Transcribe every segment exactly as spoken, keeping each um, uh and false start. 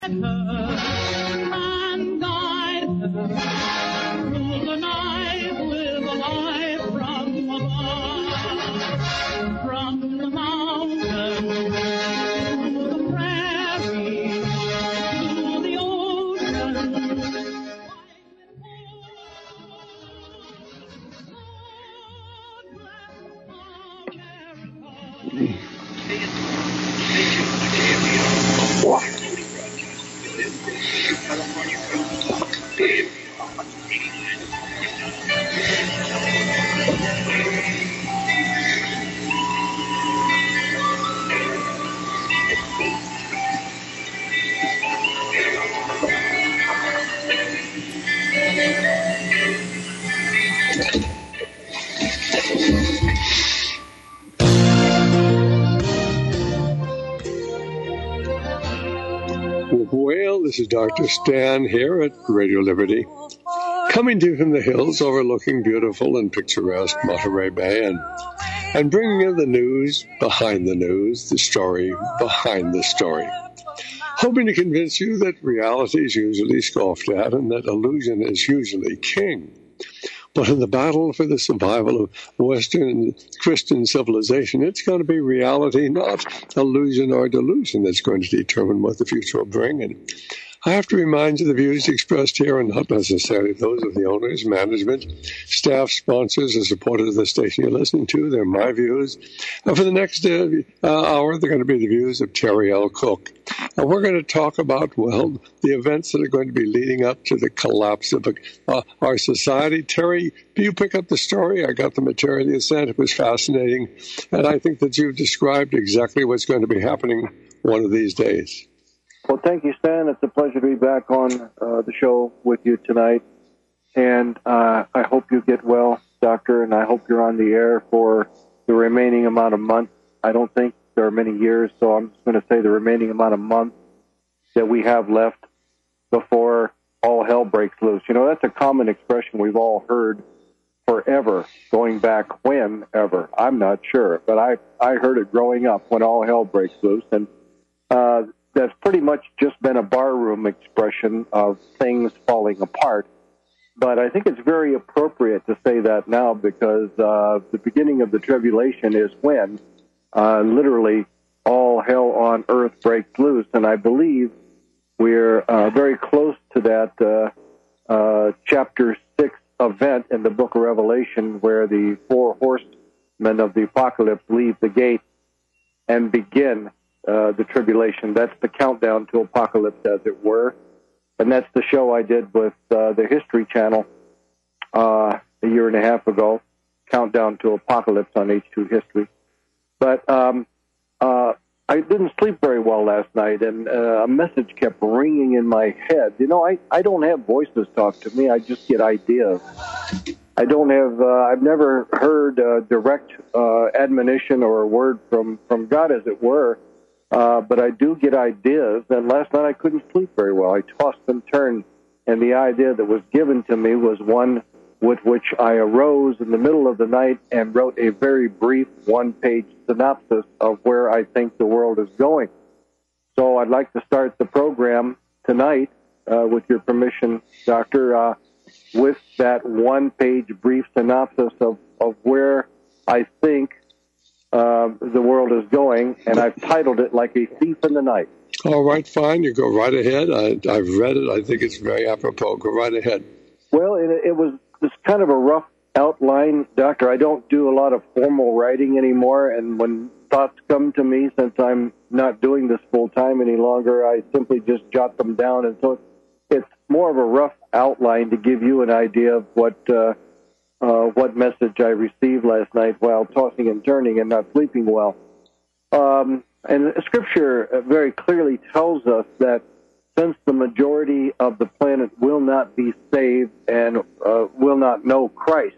And guide her through the night with a light from above, from the mountain to the prairie to the ocean. Well, this is Doctor Stan here at Radio Liberty, coming to you from the hills overlooking beautiful and picturesque Monterey Bay, and, and bringing you the news behind the news, the story behind the story. Hoping to convince you that reality is usually scoffed at and that illusion is usually king. But in the battle for the survival of Western Christian civilization, it's going to be reality, not illusion or delusion, that's going to determine what the future will bring. And I have to remind you the views expressed here are not necessarily those of the owners, management, staff, sponsors, or supporters of the station you're listening to. They're my views. And for the next uh, hour, they're going to be the views of Terry L. Cook. And we're going to talk about, well, the events that are going to be leading up to the collapse of uh, our society. Terry, do you pick up the story? I got the material you sent. It was fascinating. And I think that you've described exactly what's going to be happening one of these days. Well, thank you, Stan. It's a pleasure to be back on uh, the show with you tonight. And uh, I hope you get well, Doctor, and I hope you're on the air for the remaining amount of months. I don't think there are many years, so I'm just going to say the remaining amount of months that we have left before all hell breaks loose. You know, that's a common expression we've all heard forever, going back when ever. I'm not sure, but I, I heard it growing up, when all hell breaks loose. And uh, that's pretty much just been a barroom expression of things falling apart. But I think it's very appropriate to say that now because uh, the beginning of the tribulation is when uh, literally all hell on earth breaks loose. And I believe we're uh, very close to that uh, uh, chapter six event in the book of Revelation where the four horsemen of the apocalypse leave the gate and begin Uh, the tribulation. That's the countdown to apocalypse, as it were. And that's the show I did with uh, the History Channel uh, a year and a half ago, Countdown to Apocalypse on H two History. But um, uh, I didn't sleep very well last night, and uh, a message kept ringing in my head. You know, I, I don't have voices talk to me. I just get ideas. I don't have, uh, I've never heard uh, direct uh, admonition or a word from, from God, as it were. Uh, but I do get ideas, and last night I couldn't sleep very well. I tossed and turned, and the idea that was given to me was one with which I arose in the middle of the night and wrote a very brief one-page synopsis of where I think the world is going. So I'd like to start the program tonight, uh, with your permission, Doctor, uh, with that one-page brief synopsis of, of where I think Uh, the world is going, and I've titled it Like a Thief in the Night. All right, fine. You go right ahead. I, I've read it. I think it's very apropos. Go right ahead. Well, it, it was just kind of a rough outline, Doctor. I don't do a lot of formal writing anymore, and when thoughts come to me, since I'm not doing this full-time any longer, I simply just jot them down. And so it's more of a rough outline to give you an idea of what uh, Uh, what message I received last night while tossing and turning and not sleeping well. Um, and Scripture very clearly tells us that since the majority of the planet will not be saved and uh, will not know Christ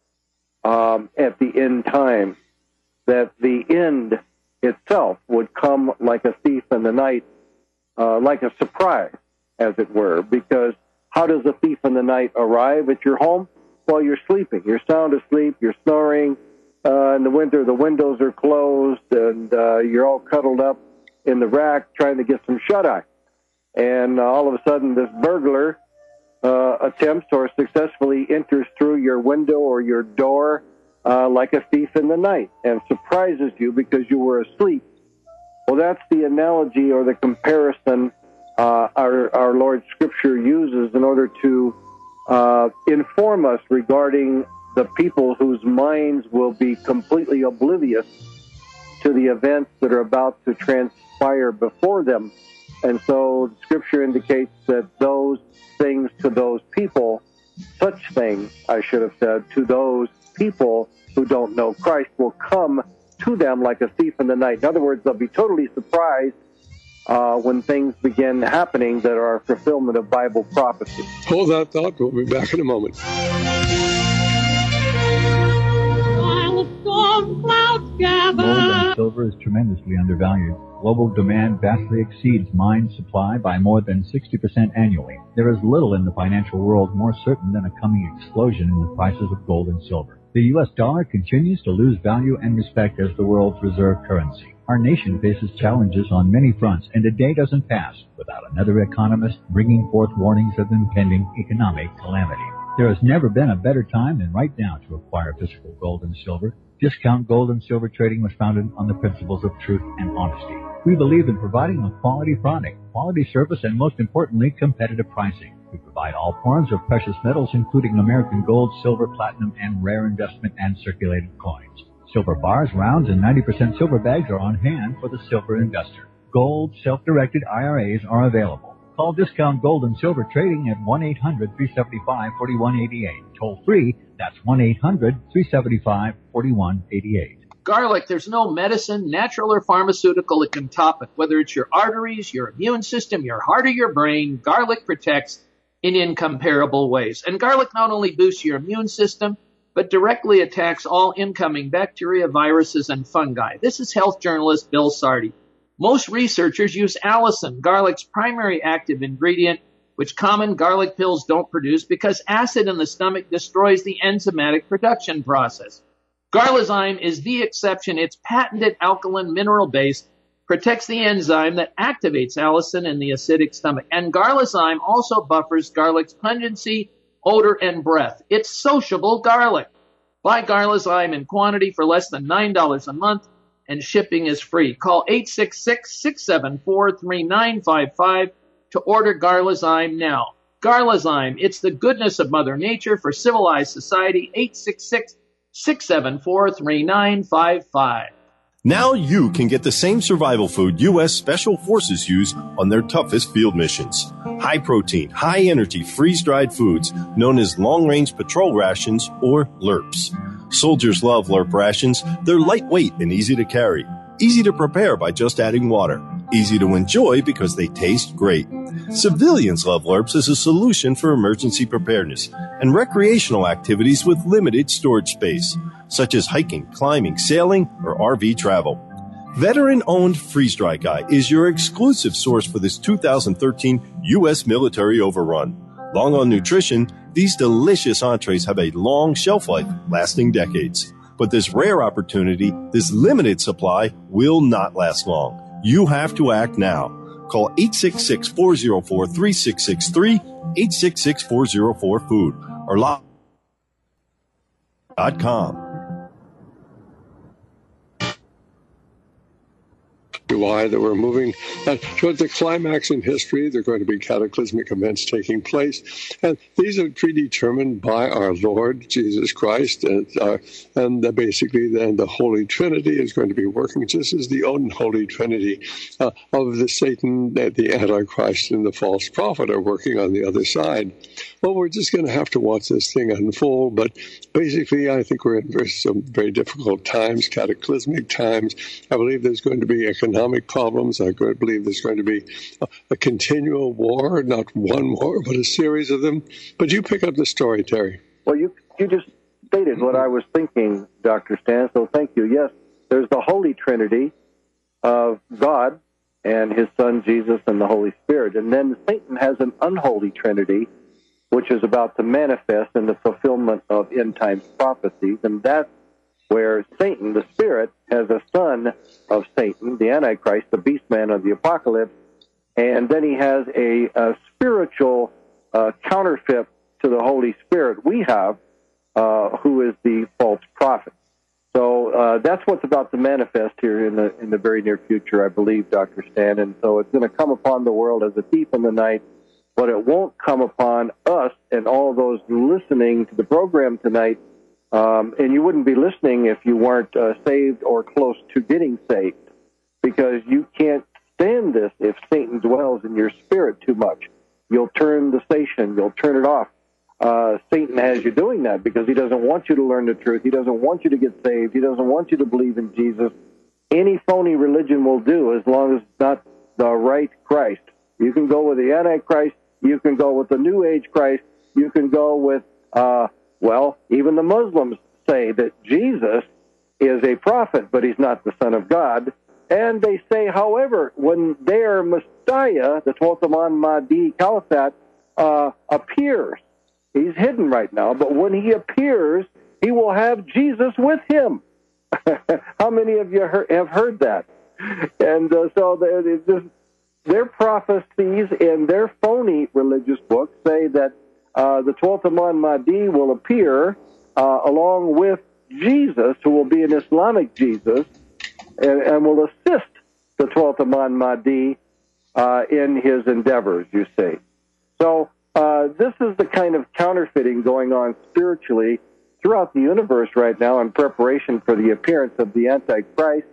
um, at the end time, that the end itself would come like a thief in the night, uh, like a surprise, as it were, because how does a thief in the night arrive at your home? Well, you're sleeping. You're sound asleep. You're snoring. Uh, in the winter, the windows are closed, and uh, you're all cuddled up in the rack trying to get some shut-eye. and uh, all of a sudden this burglar uh, attempts or successfully enters through your window or your door uh, like a thief in the night and surprises you because you were asleep. Well, that's the analogy or the comparison uh, our, our Lord's Scripture uses in order to uh, inform us regarding the people whose minds will be completely oblivious to the events that are about to transpire before them. And so the Scripture indicates that those things to those people, such things, I should have said, to those people who don't know Christ will come to them like a thief in the night. In other words, they'll be totally surprised uh, when things begin happening that are a fulfillment of Bible prophecy. Hold that thought. We'll be back in a moment. While the storm clouds gather. Gold and silver is tremendously undervalued. Global demand vastly exceeds mine supply by more than sixty percent annually. There is little in the financial world more certain than a coming explosion in the prices of gold and silver. The U S dollar continues to lose value and respect as the world's reserve currency. Our nation faces challenges on many fronts, and a day doesn't pass without another economist bringing forth warnings of impending economic calamity. There has never been a better time than right now to acquire physical gold and silver. Discount Gold and Silver Trading was founded on the principles of truth and honesty. We believe in providing a quality product, quality service, and most importantly, competitive pricing. We provide all forms of precious metals, including American gold, silver, platinum, and rare investment and circulated coins. Silver bars, rounds, and ninety percent silver bags are on hand for the silver investor. Gold, self-directed I R As are available. Call Discount Gold and Silver Trading at one eight hundred, three seven five, four one eight eight. Toll free, that's one eight hundred, three seven five, four one eight eight. Garlic, there's no medicine, natural or pharmaceutical, that can top it. Whether it's your arteries, your immune system, your heart, or your brain, garlic protects in incomparable ways. And garlic not only boosts your immune system, but directly attacks all incoming bacteria, viruses, and fungi. This is health journalist Bill Sardi. Most researchers use allicin, garlic's primary active ingredient, which common garlic pills don't produce because acid in the stomach destroys the enzymatic production process. Garlizyme is the exception. Its patented alkaline mineral base protects the enzyme that activates allicin in the acidic stomach. And Garlizyme also buffers garlic's pungency, odor, and breath. It's sociable garlic. Buy Garlizyme in quantity for less than nine dollars a month, and shipping is free. Call eight six six, six seven four, three nine five five to order Garlizyme now. Garlizyme, it's the goodness of Mother Nature for civilized society. eight six six, six seven four, three nine five five. Now you can get the same survival food U S Special Forces use on their toughest field missions. High protein, high energy, freeze-dried foods known as long-range patrol rations or L R Ps. Soldiers love L R P rations. They're lightweight and easy to carry. Easy to prepare by just adding water. Easy to enjoy because they taste great. Civilians love L R Ps as a solution for emergency preparedness and recreational activities with limited storage space, such as hiking, climbing, sailing, or R V travel. Veteran-owned Freeze Dry Guy is your exclusive source for this two thousand thirteen U S military overrun. Long on nutrition, these delicious entrees have a long shelf life, lasting decades. But this rare opportunity, this limited supply, will not last long. You have to act now. Call eight six six, four zero four, three six six three, eight six six, four zero four, food, or log dot com. July that we're moving uh, towards the climax in history. There are going to be cataclysmic events taking place, and these are predetermined by our Lord Jesus Christ, and, uh, and uh, basically then the Holy Trinity is going to be working just as the unholy Trinity uh, of the Satan, uh, the Antichrist, and the false prophet are working on the other side. Well, we're just going to have to watch this thing unfold, but basically I think we're in very, some very difficult times, cataclysmic times. I believe there's going to be economic problems. I believe there's going to be a, a continual war, not one war, but a series of them. But you pick up the story, Terry. Well, you you just stated what I was thinking, Doctor Stan, so thank you. Yes, there's the Holy Trinity of God and his Son, Jesus, and the Holy Spirit. And then Satan has an unholy Trinity, which is about to manifest in the fulfillment of end-time prophecies. And that's where Satan, the Spirit, has a son of Satan, the Antichrist, the beast man of the Apocalypse, And then he has a, a spiritual uh, counterfeit to the Holy Spirit we have, uh, who is the false prophet. So uh, that's what's about to manifest here in the in the very near future, I believe, Doctor Stan. And so it's going to come upon the world as a thief in the night, but it won't come upon us and all those listening to the program tonight. Um, and you wouldn't be listening if you weren't uh, saved or close to getting saved, because you can't stand this if Satan dwells in your spirit too much. You'll turn the station. You'll turn it off. Uh, Satan has you doing that because he doesn't want you to learn the truth. He doesn't want you to get saved. He doesn't want you to believe in Jesus. Any phony religion will do as long as it's not the right Christ. You can go with the Antichrist. You can go with the New Age Christ. You can go with, uh, well, even the Muslims say that Jesus is a prophet, but he's not the Son of God. And they say, however, when their Messiah, the Tuataman Mahdi Caliphate, uh, appears, he's hidden right now, but when he appears, he will have Jesus with him. How many of you heard, have heard that? And uh, so they're, just, their prophecies in their phony religious books say that uh, the Tuataman Mahdi will appear uh, along with Jesus, who will be an Islamic Jesus, and, and will assist the Tuataman Mahdi uh, in his endeavors, you see. So uh, this is the kind of counterfeiting going on spiritually throughout the universe right now in preparation for the appearance of the Antichrist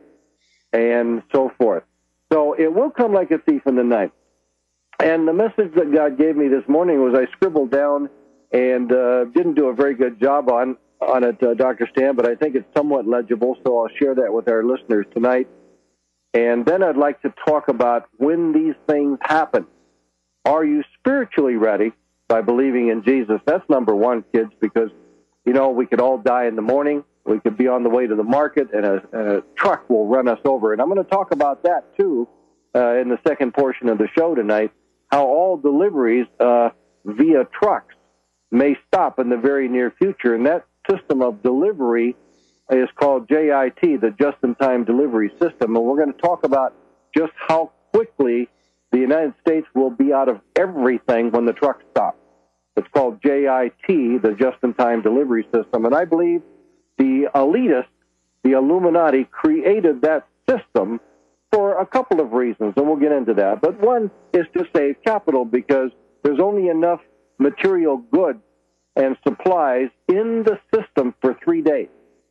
and so forth. So it will come like a thief in the night. And the message that God gave me this morning was I scribbled down and uh, didn't do a very good job on on it, uh, Doctor Stan, but I think it's somewhat legible, so I'll share that with our listeners tonight. And then I'd like to talk about when these things happen. Are you spiritually ready by believing in Jesus? That's number one, kids, because, you know, we could all die in the morning. We could be on the way to the market, and a, and a truck will run us over. And I'm going to talk about that, too, uh, in the second portion of the show tonight, how all deliveries uh, via trucks may stop in the very near future. And that system of delivery is called J I T, the Just-in-Time Delivery System. And we're going to talk about just how quickly the United States will be out of everything when the trucks stop. It's called J I T, the Just-in-Time Delivery System. And I believe the elitists, the Illuminati, created that system for a couple of reasons, and we'll get into that. But one is to save capital, because there's only enough material goods and supplies in the system for three days.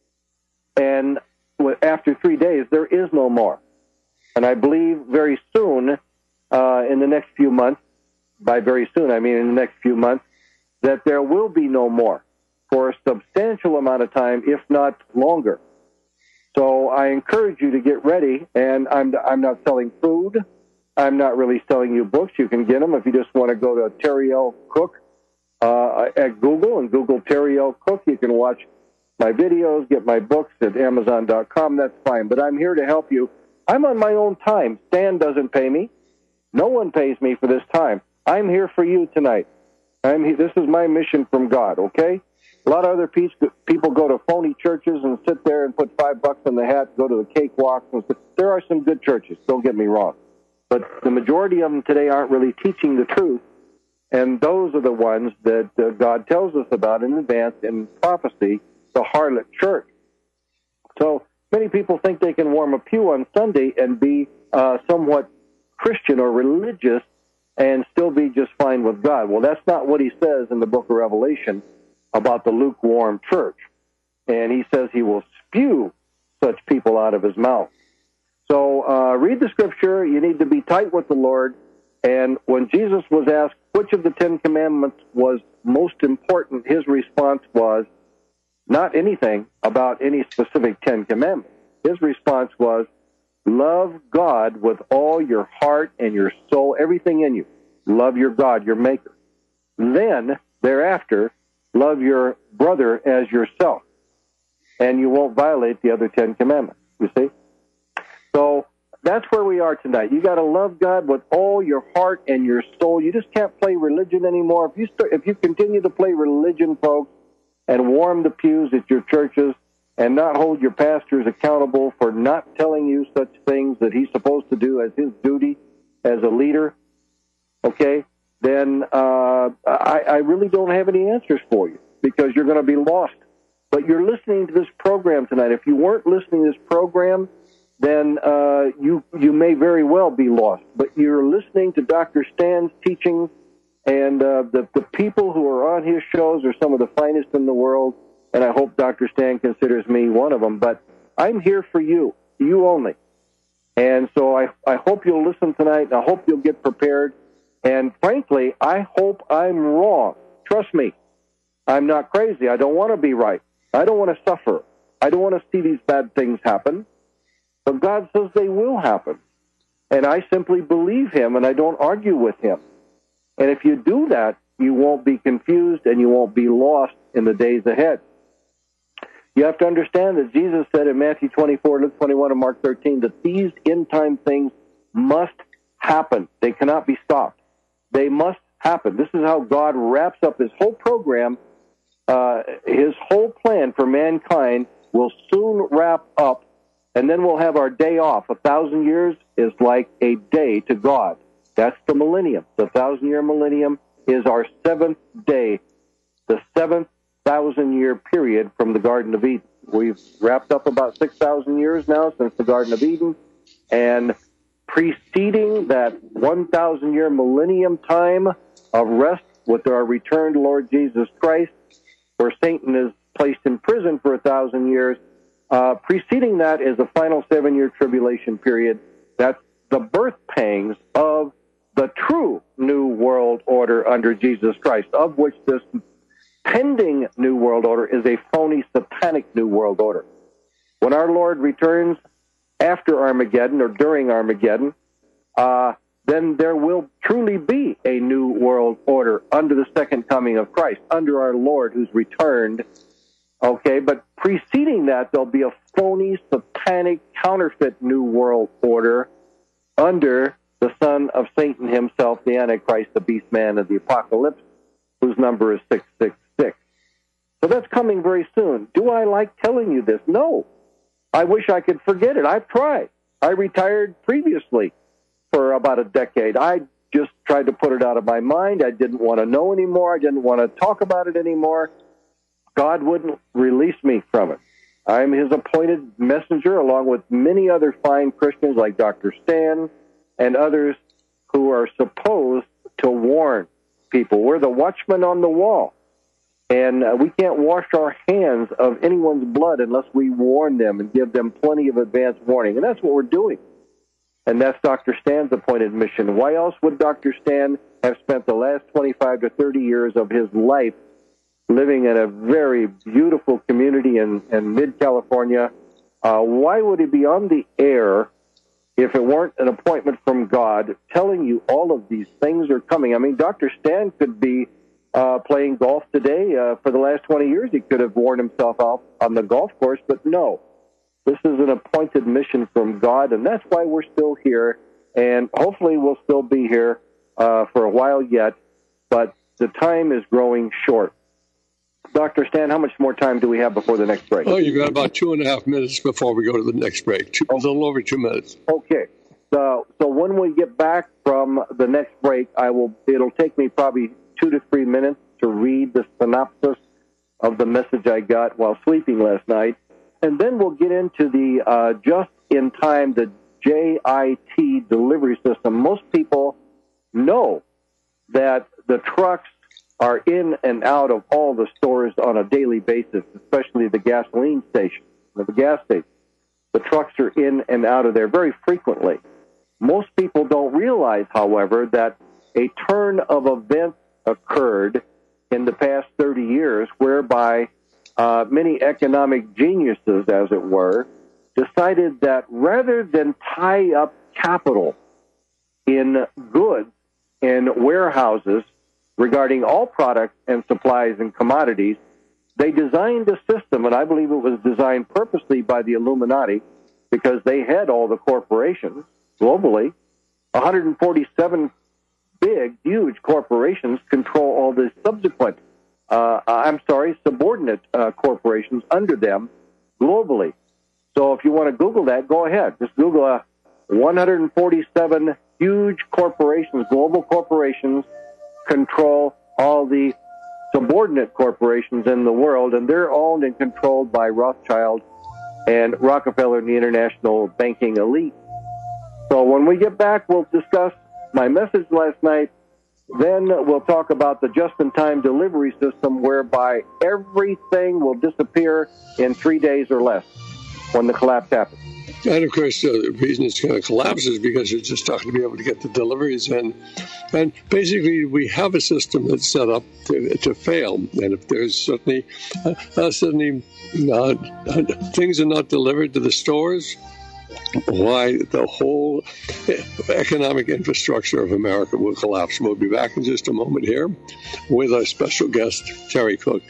And after three days, there is no more. And I believe very soon, uh, in the next few months, by very soon, I mean in the next few months, that there will be no more for a substantial amount of time, if not longer. So I encourage you to get ready, and I'm I'm not selling food. I'm not really selling you books. You can get them if you just want to go to Terry L. Cook uh, at Google and Google Terry L. Cook. You can watch my videos, get my books at Amazon dot com. That's fine. But I'm here to help you. I'm on my own time. Stan doesn't pay me. No one pays me for this time. I'm here for you tonight. I'm he- this is my mission from God, okay? A lot of other people go to phony churches and sit there and put five bucks in the hat, go to the cakewalks. And stuff. There are some good churches, don't get me wrong. But the majority of them today aren't really teaching the truth. And those are the ones that uh, God tells us about in advance in prophecy, the harlot church. So many people think they can warm a pew on Sunday and be uh, somewhat Christian or religious and still be just fine with God. Well, that's not what he says in the book of Revelation about the lukewarm church. And he says he will spew such people out of his mouth. So uh, read the scripture. You need to be tight with the Lord. And when Jesus was asked which of the Ten Commandments was most important, his response was not anything about any specific Ten Commandments. His response was, love God with all your heart and your soul, everything in you. Love your God, your Maker. Then, thereafter, love your brother as yourself, and you won't violate the other Ten Commandments, you see? So that's where we are tonight. You got to love God with all your heart and your soul. You just can't play religion anymore. If you start, if you continue to play religion, folks, and warm the pews at your churches and not hold your pastors accountable for not telling you such things that he's supposed to do as his duty as a leader, okay, then uh, I, I really don't have any answers for you because you're going to be lost. But you're listening to this program tonight. If you weren't listening to this program, then uh, you you may very well be lost. But you're listening to Doctor Stan's teaching, and uh, the, the people who are on his shows are some of the finest in the world, and I hope Doctor Stan considers me one of them. But I'm here for you, you only. And so I, I hope you'll listen tonight, and I hope you'll get prepared. And frankly, I hope I'm wrong. Trust me, I'm not crazy. I don't want to be right. I don't want to suffer. I don't want to see these bad things happen. But God says they will happen. And I simply believe him, and I don't argue with him. And if you do that, you won't be confused and you won't be lost in the days ahead. You have to understand that Jesus said in Matthew twenty-four, Luke twenty-one, and Mark thirteen that these end-time things must happen. They cannot be stopped. They must happen. This is how God wraps up his whole program. Uh, his whole plan for mankind will soon wrap up, and then we'll have our day off. A thousand years is like a day to God. That's the millennium. The thousand-year millennium is our seventh day, the seventh thousand-year period from the Garden of Eden. We've wrapped up about six thousand years now since the Garden of Eden, and preceding that one thousand-year millennium time of rest with our returned Lord Jesus Christ, where Satan is placed in prison for a thousand years, uh, preceding that is the final seven-year tribulation period. That's the birth pangs of the true New World Order under Jesus Christ, of which this pending New World Order is a phony, satanic New World Order. When our Lord returns after Armageddon or during Armageddon, uh, then there will truly be a New World Order under the second coming of Christ, under our Lord who's returned. Okay, but preceding that, there'll be a phony, satanic, counterfeit New World Order under the son of Satan himself, the Antichrist, the beast man of the apocalypse, whose number is six six six. So that's coming very soon. Do I like telling you this? No. I wish I could forget it. I've tried. I retired previously for about a decade. I just tried to put it out of my mind. I didn't want to know anymore. I didn't want to talk about it anymore. God wouldn't release me from it. I'm his appointed messenger, along with many other fine Christians like Doctor Stan and others who are supposed to warn people. We're the watchmen on the wall. And uh, we can't wash our hands of anyone's blood unless we warn them and give them plenty of advance warning. And that's what we're doing. And that's Doctor Stan's appointed mission. Why else would Doctor Stan have spent the last twenty-five to thirty years of his life living in a very beautiful community in, in mid-California? Uh, why would he be on the air if it weren't an appointment from God telling you all of these things are coming? I mean, Doctor Stan could be uh, playing golf today. Uh, for the last twenty years, he could have worn himself out on the golf course, but no. This is an appointed mission from God, and that's why we're still here, and hopefully we'll still be here uh, for a while yet, but the time is growing short. Doctor Stan, how much more time do we have before the next break? Oh, you've got about two and a half minutes before we go to the next break. Two, a little over two minutes. Okay. So, so when we get back from the next break, I will. It'll take me probably two to three minutes to read the synopsis of the message I got while sleeping last night, and then we'll get into the uh, just-in-time, the J I T delivery system. Most people know that the trucks are in and out of all the stores on a daily basis, especially the gasoline stations, the gas stations. The trucks are in and out of there very frequently. Most people don't realize, however, that a turn of events occurred in the past thirty years whereby uh, many economic geniuses, as it were, decided that rather than tie up capital in goods and warehouses regarding all products and supplies and commodities, they designed a system, and I believe it was designed purposely by the Illuminati because they had all the corporations globally. one hundred forty-seven big, huge corporations control all the subsequent, uh, I'm sorry, subordinate uh, corporations under them globally. So if you want to Google that, go ahead. Just Google uh, one hundred forty-seven huge corporations, global corporations, control all the subordinate corporations in the world, and they're owned and controlled by Rothschild and Rockefeller and the international banking elite. So when we get back, we'll discuss my message last night. Then we'll talk about the just-in-time delivery system whereby everything will disappear in three days or less when the collapse happens. And, of course, uh, the reason it's going to collapse is because it's just not going to be able to get the deliveries in. And basically, we have a system that's set up to, to fail. And if there's suddenly, uh, uh, suddenly uh, things are not delivered to the stores, why the whole economic infrastructure of America will collapse. We'll be back in just a moment here with our special guest, Terry Cook.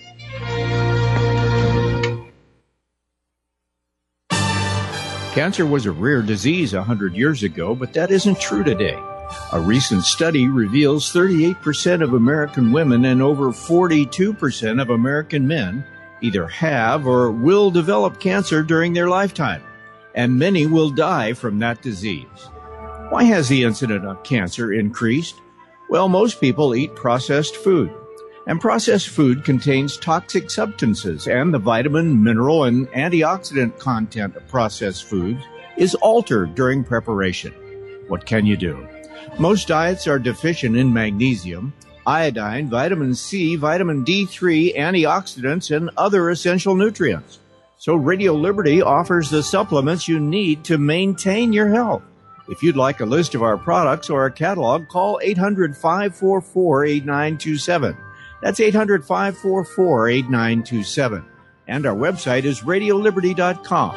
Cancer was a rare disease one hundred years ago, but that isn't true today. A recent study reveals thirty-eight percent of American women and over forty-two percent of American men either have or will develop cancer during their lifetime, and many will die from that disease. Why has the incidence of cancer increased? Well, most people eat processed food, and processed food contains toxic substances, and the vitamin, mineral, and antioxidant content of processed foods is altered during preparation. What can you do? Most diets are deficient in magnesium, iodine, vitamin C, vitamin D three, antioxidants, and other essential nutrients. So Radio Liberty offers the supplements you need to maintain your health. If you'd like a list of our products or a catalog, call eight hundred, five four four, eight nine two seven. That's eight hundred, five four four, eight nine two seven. And our website is radio liberty dot com.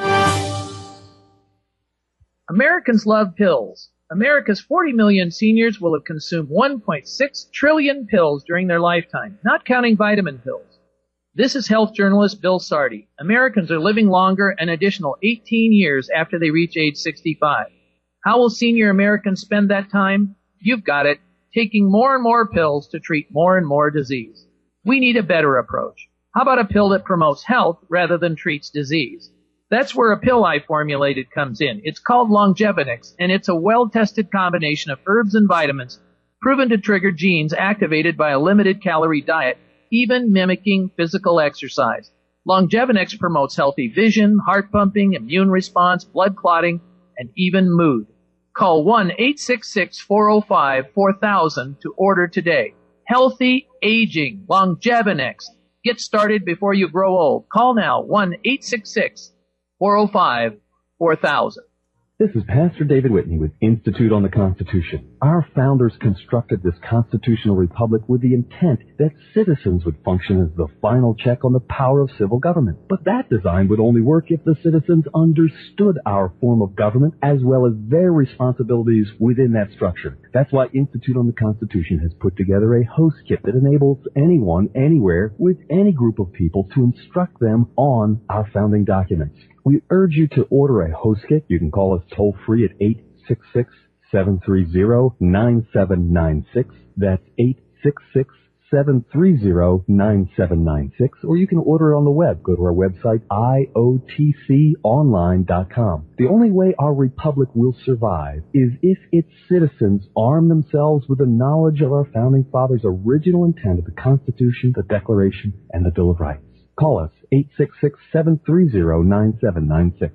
Americans love pills. America's forty million seniors will have consumed one point six trillion pills during their lifetime, not counting vitamin pills. This is health journalist Bill Sardi. Americans are living longer an additional eighteen years after they reach age sixty-five. How will senior Americans spend that time? You've got it. Taking more and more pills to treat more and more disease. We need a better approach. How about a pill that promotes health rather than treats disease? That's where a pill I formulated comes in. It's called Longevinix, and it's a well-tested combination of herbs and vitamins proven to trigger genes activated by a limited calorie diet, even mimicking physical exercise. Longevinix promotes healthy vision, heart pumping, immune response, blood clotting, and even mood. Call one eight six six, four oh five, four thousand to order today. Healthy aging, Longevinix. Get started before you grow old. Call now, one eight six six, four oh five, four thousand. This is Pastor David Whitney with Institute on the Constitution. Our founders constructed this constitutional republic with the intent that citizens would function as the final check on the power of civil government. But that design would only work if the citizens understood our form of government as well as their responsibilities within that structure. That's why Institute on the Constitution has put together a host kit that enables anyone, anywhere, with any group of people to instruct them on our founding documents. We urge you to order a host kit. You can call us toll-free at eight six six, seven three zero, nine seven nine six. That's eight six six, seven three zero, nine seven nine six. Or you can order it on the web. Go to our website, I O T C online dot com. The only way our republic will survive is if its citizens arm themselves with the knowledge of our founding fathers' original intent of the Constitution, the Declaration, and the Bill of Rights. Call us, eight six six, seven three zero, nine seven nine six.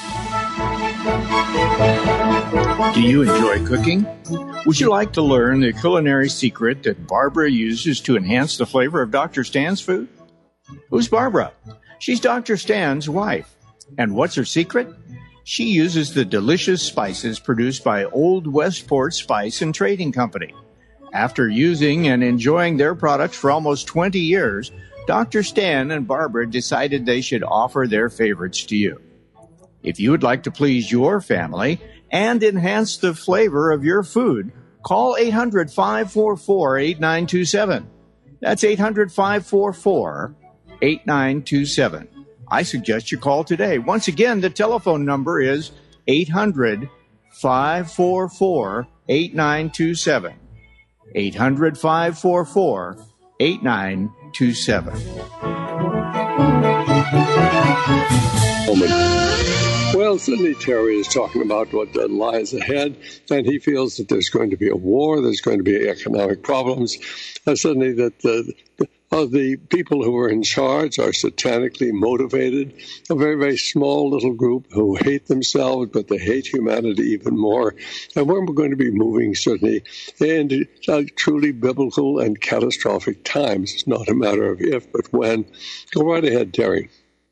Do you enjoy cooking? Would you like to learn the culinary secret that Barbara uses to enhance the flavor of Doctor Stan's food? Who's Barbara? She's Doctor Stan's wife. And what's her secret? She uses the delicious spices produced by Old Westport Spice and Trading Company. After using and enjoying their products for almost twenty years, Doctor Stan and Barbara decided they should offer their favorites to you. If you would like to please your family and enhance the flavor of your food, call eight hundred, five four four, eight nine two seven. That's eight hundred, five four four, eight nine two seven. I suggest you call today. Once again, the telephone number is eight hundred, five four four, eight nine two seven. eight hundred, five four four, eight nine two seven. Moment. Well, Sidney Terry is talking about what uh, lies ahead, and he feels that there's going to be a war, there's going to be economic problems, and suddenly that the, uh, the people who are in charge are satanically motivated, a very, very small little group who hate themselves, but they hate humanity even more. And we're going to be moving, certainly, into uh, truly biblical and catastrophic times. It's not a matter of if, but when. Go right ahead, Terry.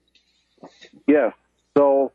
Yes. So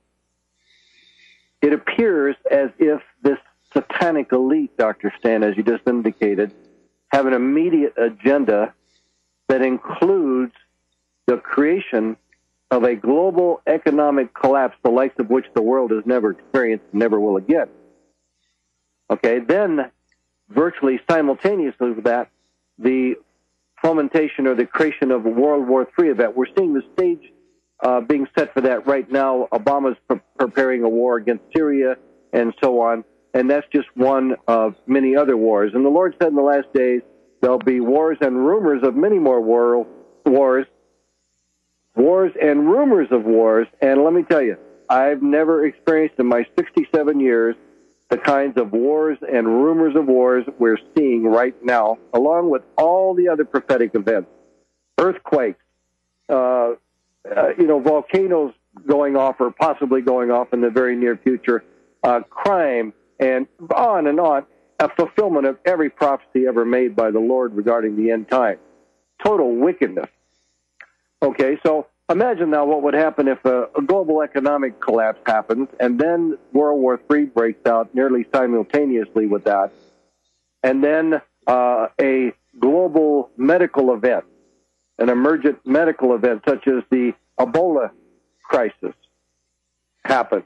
it appears as if this satanic elite, Doctor Stan, as you just indicated, have an immediate agenda that includes the creation of a global economic collapse, the likes of which the world has never experienced and never will again. Okay, then virtually simultaneously with that, the fomentation or the creation of a World War Three event. We're seeing the stage uh, being set for that right now. Obama's pre- preparing a war against Syria and so on, and that's just one of many other wars. And the Lord said in the last days, there'll be wars and rumors of many more war, wars, wars and rumors of wars. And let me tell you, I've never experienced in my sixty-seven years the kinds of wars and rumors of wars we're seeing right now, along with all the other prophetic events, earthquakes, uh, uh, you know, volcanoes going off or possibly going off in the very near future, uh, crime, and on and on. A fulfillment of every prophecy ever made by the Lord regarding the end time. Total wickedness. Okay, so imagine now what would happen if a, a global economic collapse happens, and then World War Three breaks out nearly simultaneously with that, and then uh, a global medical event, an emergent medical event such as the Ebola crisis happens.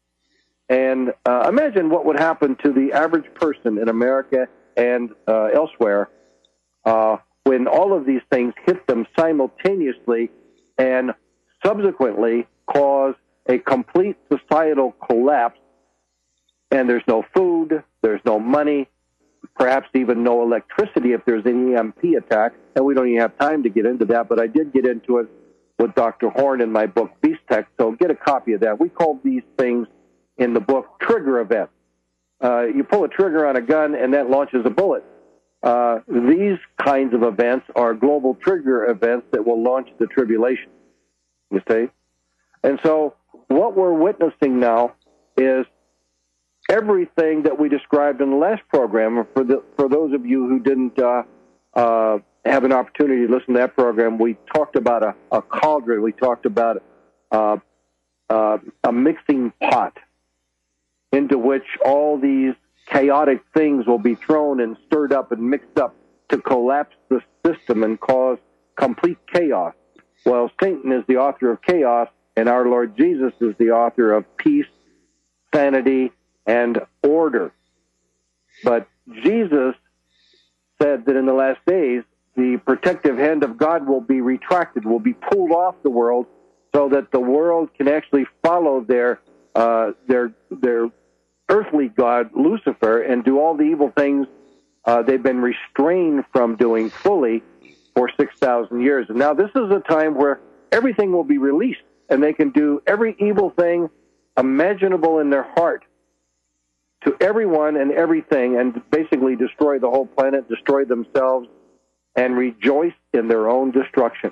And uh, imagine what would happen to the average person in America and uh, elsewhere uh, when all of these things hit them simultaneously and subsequently cause a complete societal collapse. And there's no food, there's no money, perhaps even no electricity if there's an E M P attack. And we don't even have time to get into that, but I did get into it with Doctor Horn in my book, Beast Tech, so get a copy of that. We call these things in the book trigger events. Uh, you pull a trigger on a gun and that launches a bullet. Uh, these kinds of events are global trigger events that will launch the tribulation, you see? And so what we're witnessing now is everything that we described in the last program. For the, for those of you who didn't uh, uh, have an opportunity to listen to that program, we talked about a, a cauldron. We talked about uh, uh, a mixing pot into which all these chaotic things will be thrown and stirred up and mixed up to collapse the system and cause complete chaos. Well, Satan is the author of chaos, and our Lord Jesus is the author of peace, sanity, and order. But Jesus said that in the last days, the protective hand of God will be retracted, will be pulled off the world, so that the world can actually follow their uh, their their earthly god, Lucifer, and do all the evil things uh, they've been restrained from doing fully for six thousand years. And now this is a time where everything will be released, and they can do every evil thing imaginable in their heart to everyone and everything, and basically destroy the whole planet, destroy themselves, and rejoice in their own destruction.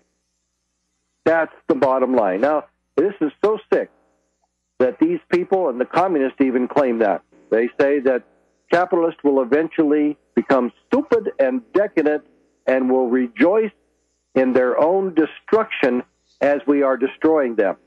That's the bottom line. Now, this is so sick that these people, and the communists even claim that. They say that capitalists will eventually become stupid and decadent and will rejoice in their own destruction as we are destroying them.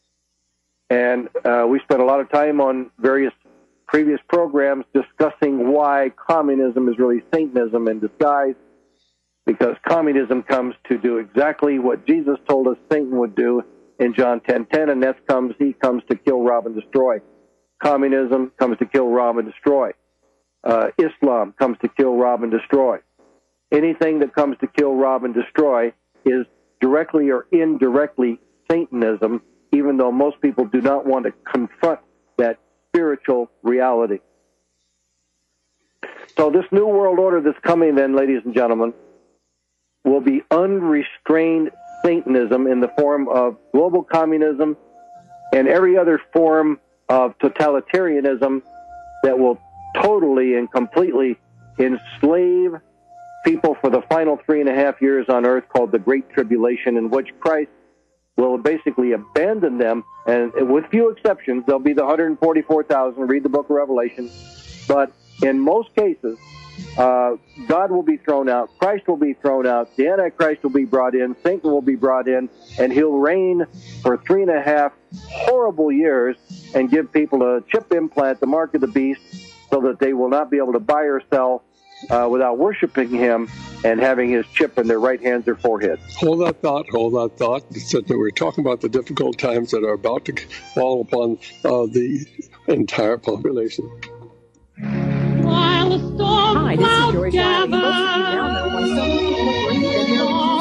And uh, we spent a lot of time on various previous programs discussing why communism is really Satanism in disguise, because communism comes to do exactly what Jesus told us Satan would do in John ten ten, and that comes, he comes to kill, rob, and destroy. Communism comes to kill, rob, and destroy. Uh, Islam comes to kill, rob, and destroy. Anything that comes to kill, rob, and destroy is directly or indirectly Satanism, even though most people do not want to confront that spiritual reality. So this new world order that's coming then, ladies and gentlemen, will be unrestrained Satanism in the form of global communism, and every other form of totalitarianism that will totally and completely enslave people for the final three and a half years on earth, called the Great Tribulation, in which Christ will basically abandon them, and with few exceptions, there'll be the one hundred forty-four thousand, read the book of Revelation, but in most cases, uh, God will be thrown out, Christ will be thrown out, the Antichrist will be brought in, Satan will be brought in, and he'll reign for three and a half horrible years and give people a chip implant, the mark of the beast, so that they will not be able to buy or sell uh, without worshiping him and having his chip in their right hands or forehead. Hold that thought, hold that thought. We're talking about the difficult times that are about to fall upon uh, the entire population. While the storm Hi, this is clouds Joy gather, Most of you now know why so many people believe that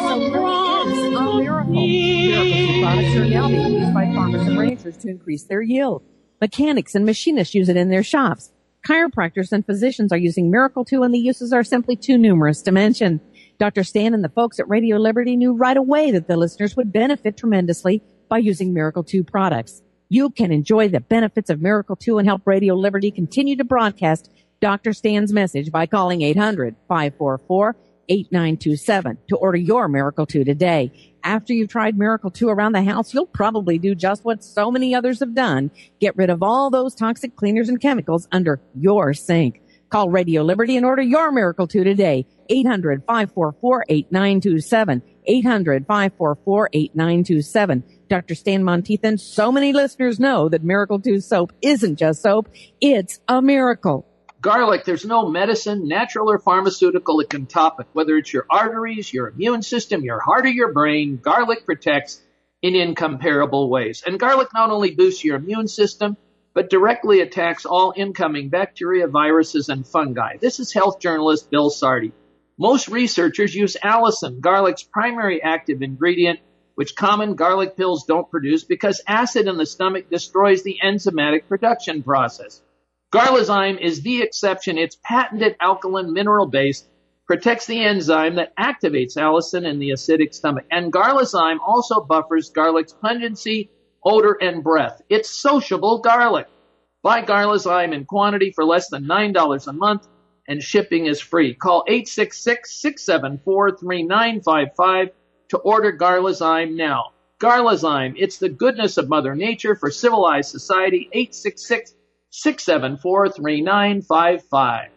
Miracle Two so really is a miracle. Miracle Two products are now being used by farmers and ranchers to increase their yield. Mechanics and machinists use it in their shops. Chiropractors and physicians are using Miracle Two, and the uses are simply too numerous to mention. Doctor Stan and the folks at Radio Liberty knew right away that the listeners would benefit tremendously by using Miracle Two products. You can enjoy the benefits of Miracle Two and help Radio Liberty continue to broadcast Doctor Stan's message by calling eight hundred, five four four, eight nine two seven to order your Miracle Two today. After you've tried Miracle Two around the house, you'll probably do just what so many others have done. Get rid of all those toxic cleaners and chemicals under your sink. Call Radio Liberty and order your Miracle Two today. eight hundred, five four four, eight nine two seven. eight hundred, five four four, eight nine two seven. Doctor Stan Monteith and so many listeners know that Miracle Two soap isn't just soap. It's a miracle. Garlic, there's no medicine, natural or pharmaceutical that can top it. Whether it's your arteries, your immune system, your heart or your brain, garlic protects in incomparable ways. And garlic not only boosts your immune system, but directly attacks all incoming bacteria, viruses, and fungi. This is health journalist Bill Sardi. Most researchers use allicin, garlic's primary active ingredient, which common garlic pills don't produce because acid in the stomach destroys the enzymatic production process. Garlizyme is the exception. Its patented alkaline mineral base protects the enzyme that activates allicin in the acidic stomach. And Garlizyme also buffers garlic's pungency, odor, and breath. It's sociable garlic. Buy Garlizyme in quantity for less than nine dollars a month, and shipping is free. Call eight six six, six seven four, three nine five five to order Garlizyme now. Garlizyme, it's the goodness of Mother Nature for civilized society. eight six six, six seven four, three nine five five.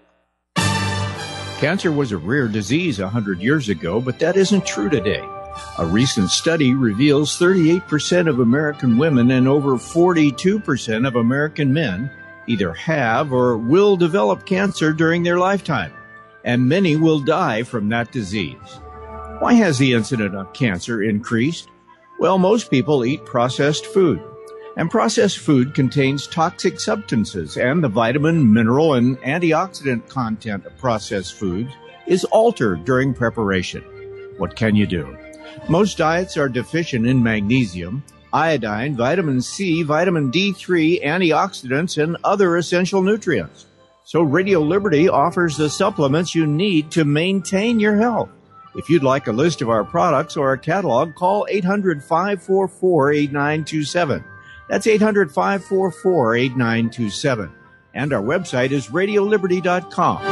Cancer was a rare disease one hundred years ago, but that isn't true today. A recent study reveals thirty-eight percent of American women and over forty-two percent of American men either have or will develop cancer during their lifetime, and many will die from that disease. Why has the incidence of cancer increased? Well, most people eat processed food. And processed food contains toxic substances, and the vitamin, mineral, and antioxidant content of processed foods is altered during preparation. What can you do? Most diets are deficient in magnesium, iodine, vitamin C, vitamin D three, antioxidants, and other essential nutrients. So Radio Liberty offers the supplements you need to maintain your health. If you'd like a list of our products or a catalog, call eight hundred, five four four, eight nine two seven. That's eight hundred, five four four, eight nine two seven. And our website is radio liberty dot com.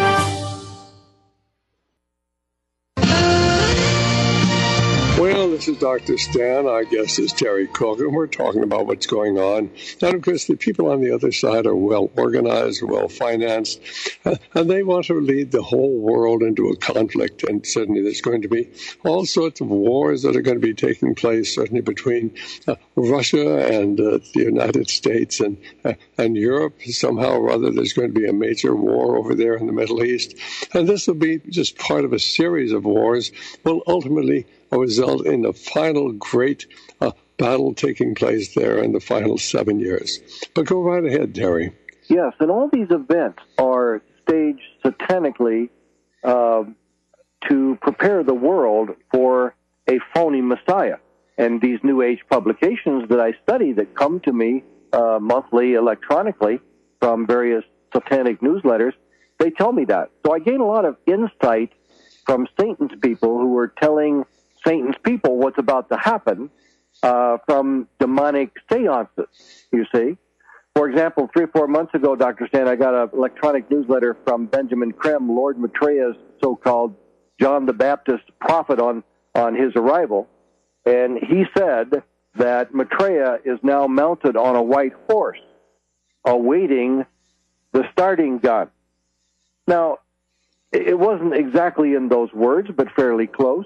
Well, this is Doctor Stan. Our guest is Terry Cook, and we're talking about what's going on. And, of course, the people on the other side are well-organized, well-financed, uh, and they want to lead the whole world into a conflict. And certainly there's going to be all sorts of wars that are going to be taking place, certainly between uh, Russia and uh, the United States and, uh, and Europe. Somehow or other, there's going to be a major war over there in the Middle East. And this will be just part of a series of wars. Well, ultimately, a result in the final great uh, battle taking place there in the final seven years. But go right ahead, Terry. Yes, and all these events are staged satanically uh, to prepare the world for a phony Messiah. And these New Age publications that I study that come to me uh, monthly electronically from various satanic newsletters, they tell me that. So I gain a lot of insight from Satan's people who are telling Satan's people what's about to happen, uh, from demonic seances, you see. For example, three or four months ago, Doctor Stan, I got an electronic newsletter from Benjamin Creme, Lord Maitreya's so-called John the Baptist prophet on, on his arrival. And he said that Maitreya is now mounted on a white horse, awaiting the starting gun. Now, it wasn't exactly in those words, but fairly close.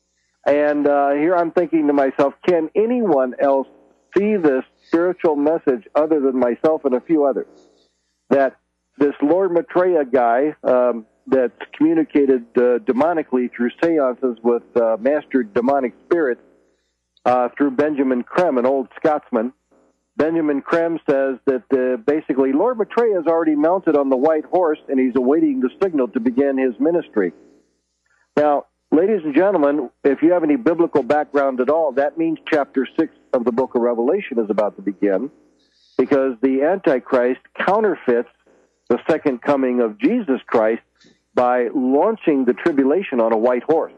And uh, here I'm thinking to myself, can anyone else see this spiritual message other than myself and a few others? That this Lord Maitreya guy um, that's communicated uh, demonically through seances with uh, mastered demonic spirits uh, through Benjamin Creme, an old Scotsman. Benjamin Creme says that uh, basically Lord Maitreya is already mounted on the white horse and he's awaiting the signal to begin his ministry. Now, ladies and gentlemen, if you have any biblical background at all, that means chapter six of the book of Revelation is about to begin, because the Antichrist counterfeits the second coming of Jesus Christ by launching the tribulation on a white horse.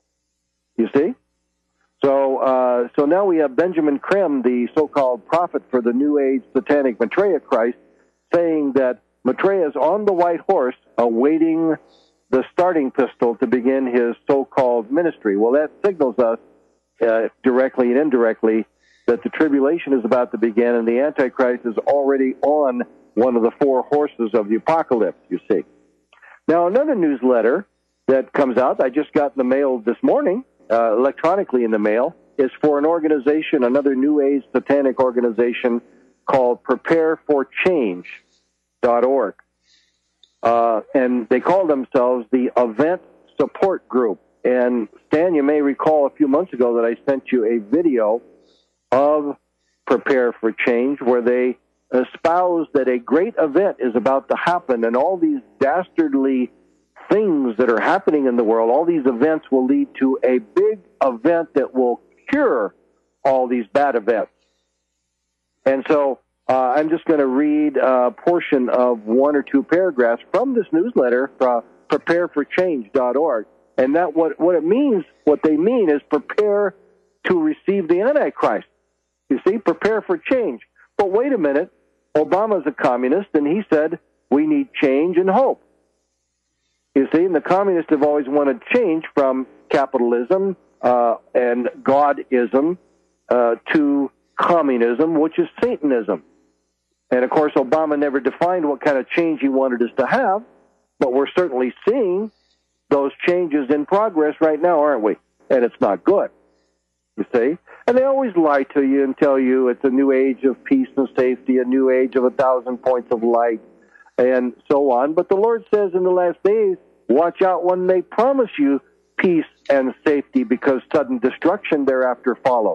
You see? So, uh, so now we have Benjamin Creme, the so-called prophet for the New Age satanic Maitreya Christ, saying that Maitreya is on the white horse awaiting the starting pistol to begin his so-called ministry. Well, that signals us uh, directly and indirectly that the tribulation is about to begin, and the Antichrist is already on one of the four horses of the apocalypse, you see. Now, another newsletter that comes out, I just got in the mail this morning, uh, electronically in the mail, is for an organization, another New Age satanic organization called prepare for change dot org. Uh, and they call themselves the Event Support Group. And Stan, you may recall a few months ago that I sent you a video of Prepare for Change, where they espouse that a great event is about to happen, and all these dastardly things that are happening in the world, all these events will lead to a big event that will cure all these bad events. And so uh, I'm just going to read a portion of one or two paragraphs from this newsletter from prepare for change dot org. And that what, what it means, what they mean is prepare to receive the Antichrist. You see, prepare for change. But wait a minute, Obama's a communist, and he said we need change and hope. You see, and the communists have always wanted change from capitalism uh, and Godism uh, to communism, which is Satanism. And, of course, Obama never defined what kind of change he wanted us to have, but we're certainly seeing those changes in progress right now, aren't we? And it's not good, you see. And they always lie to you and tell you it's a new age of peace and safety, a new age of a thousand points of light, and so on. But the Lord says in the last days, watch out when they promise you peace and safety, because sudden destruction thereafter follows.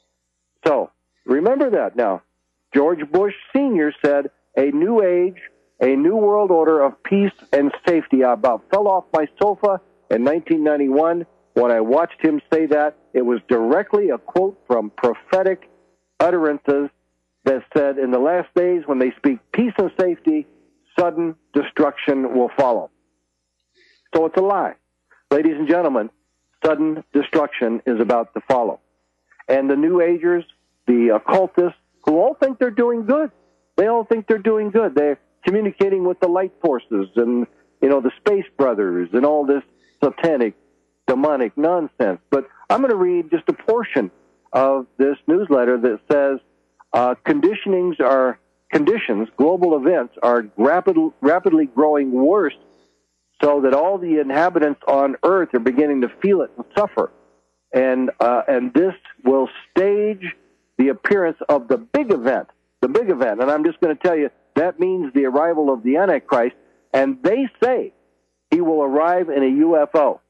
So, remember that now. George Bush Senior said, a new age, a new world order of peace and safety. I about fell off my sofa in nineteen ninety-one. When I watched him say that, it was directly a quote from prophetic utterances that said, in the last days, when they speak peace and safety, sudden destruction will follow. So it's a lie. Ladies and gentlemen, sudden destruction is about to follow. And the New Agers, the occultists, who all think they're doing good, they all think they're doing good. They're communicating with the light forces and, you know, the space brothers and all this satanic, demonic nonsense. But I'm going to read just a portion of this newsletter that says uh, conditionings are conditions, global events are rapid, rapidly growing worse, so that all the inhabitants on Earth are beginning to feel it and suffer. And uh, and this will stage the appearance of the big event, the big event. And I'm just going to tell you, that means the arrival of the Antichrist, and they say he will arrive in a U F O.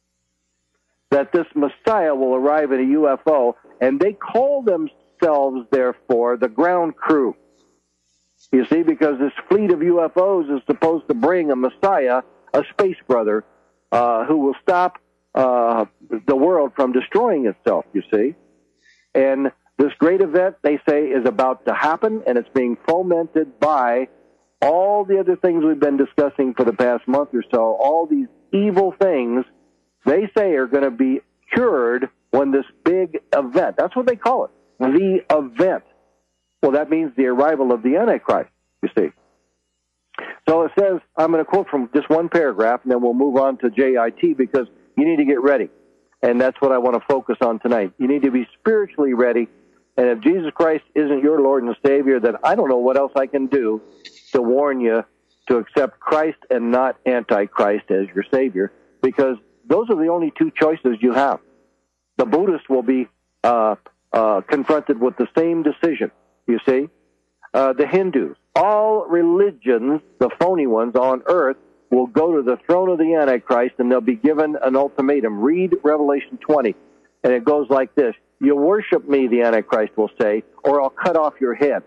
That this Messiah will arrive in a U F O, and they call themselves, therefore, the ground crew. You see, because this fleet of U F Os is supposed to bring a Messiah, a space brother, uh, who will stop uh, the world from destroying itself, you see. And this great event, they say, is about to happen, and it's being fomented by all the other things we've been discussing for the past month or so. All these evil things, they say, are going to be cured when this big event, that's what they call it, the event. Well, that means the arrival of the Antichrist, you see. So it says, I'm going to quote from just one paragraph, and then we'll move on to J I T, because you need to get ready. And that's what I want to focus on tonight. You need to be spiritually ready. And if Jesus Christ isn't your Lord and Savior, then I don't know what else I can do to warn you to accept Christ and not Antichrist as your Savior, because those are the only two choices you have. The Buddhists will be uh, uh, confronted with the same decision, you see. Uh, the Hindus, all religions, the phony ones on earth, will go to the throne of the Antichrist, and they'll be given an ultimatum. Read Revelation twenty, and it goes like this. You worship me, the Antichrist will say, or I'll cut off your head.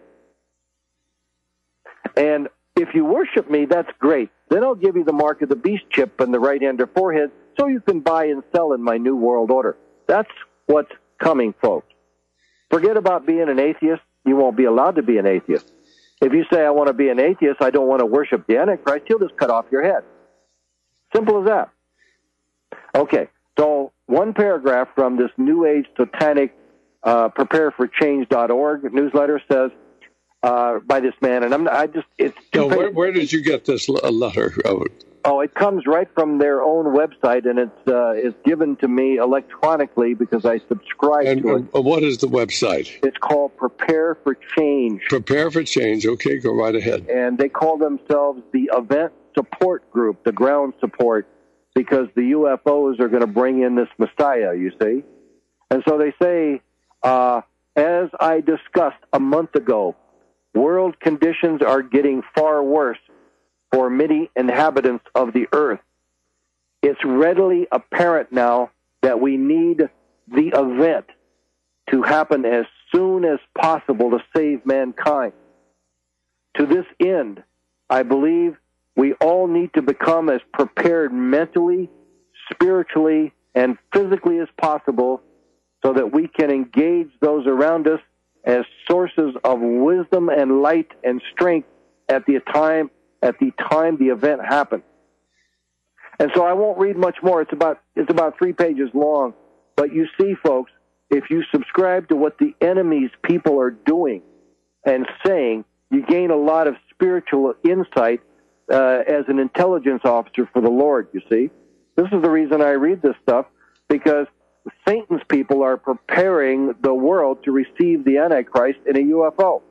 And if you worship me, that's great. Then I'll give you the mark of the beast chip in the right hand or forehead, so you can buy and sell in my new world order. That's what's coming, folks. Forget about being an atheist. You won't be allowed to be an atheist. If you say, I want to be an atheist, I don't want to worship the Antichrist, he'll just cut off your head. Simple as that. Okay, so one paragraph from this New Age Satanic uh, prepare for change dot org newsletter says, uh, by this man, and I'm not, I just, it's... No, where, where did you get this l- letter? Oh. oh, it comes right from their own website, and it's uh, it's given to me electronically because I subscribe and, to it. Uh, what is the website? It's called Prepare for Change. Prepare for Change. Okay, go right ahead. And they call themselves the Event Support Group, the ground support, because the U F Os are going to bring in this Messiah, you see. And so they say, uh, as I discussed a month ago, world conditions are getting far worse for many inhabitants of the earth. It's readily apparent now that we need the event to happen as soon as possible to save mankind. To this end, I believe we all need to become as prepared mentally, spiritually, and physically as possible so that we can engage those around us as sources of wisdom and light and strength at the time at the time the event happens. And so I won't read much more. It's about it's about three pages long. But you see, folks, if you subscribe to what the enemy's people are doing and saying, you gain a lot of spiritual insight uh, as an intelligence officer for the Lord, you see. This is the reason I read this stuff, because Satan's people are preparing the world to receive the Antichrist in a U F O.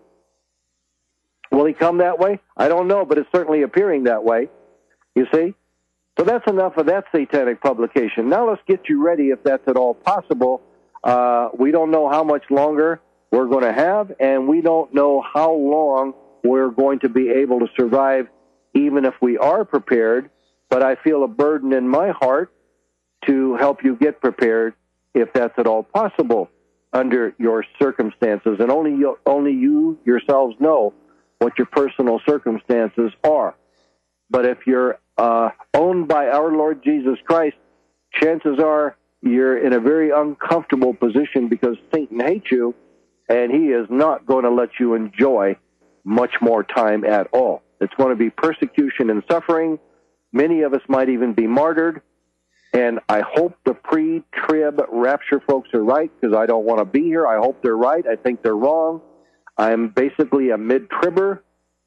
Will he come that way? I don't know, but it's certainly appearing that way, you see. So that's enough of that satanic publication. Now let's get you ready, if that's at all possible. Uh, we don't know how much longer we're going to have, and we don't know how long we're going to be able to survive, even if we are prepared. But I feel a burden in my heart to help you get prepared, if that's at all possible, under your circumstances. And only you, only you yourselves know what your personal circumstances are. But if you're uh, owned by our Lord Jesus Christ, chances are you're in a very uncomfortable position, because Satan hates you, and he is not going to let you enjoy much more time at all. It's going to be persecution and suffering. Many of us might even be martyred. And I hope the pre-trib rapture folks are right, because I don't want to be here. I hope they're right. I think they're wrong. I'm basically a mid-tribber.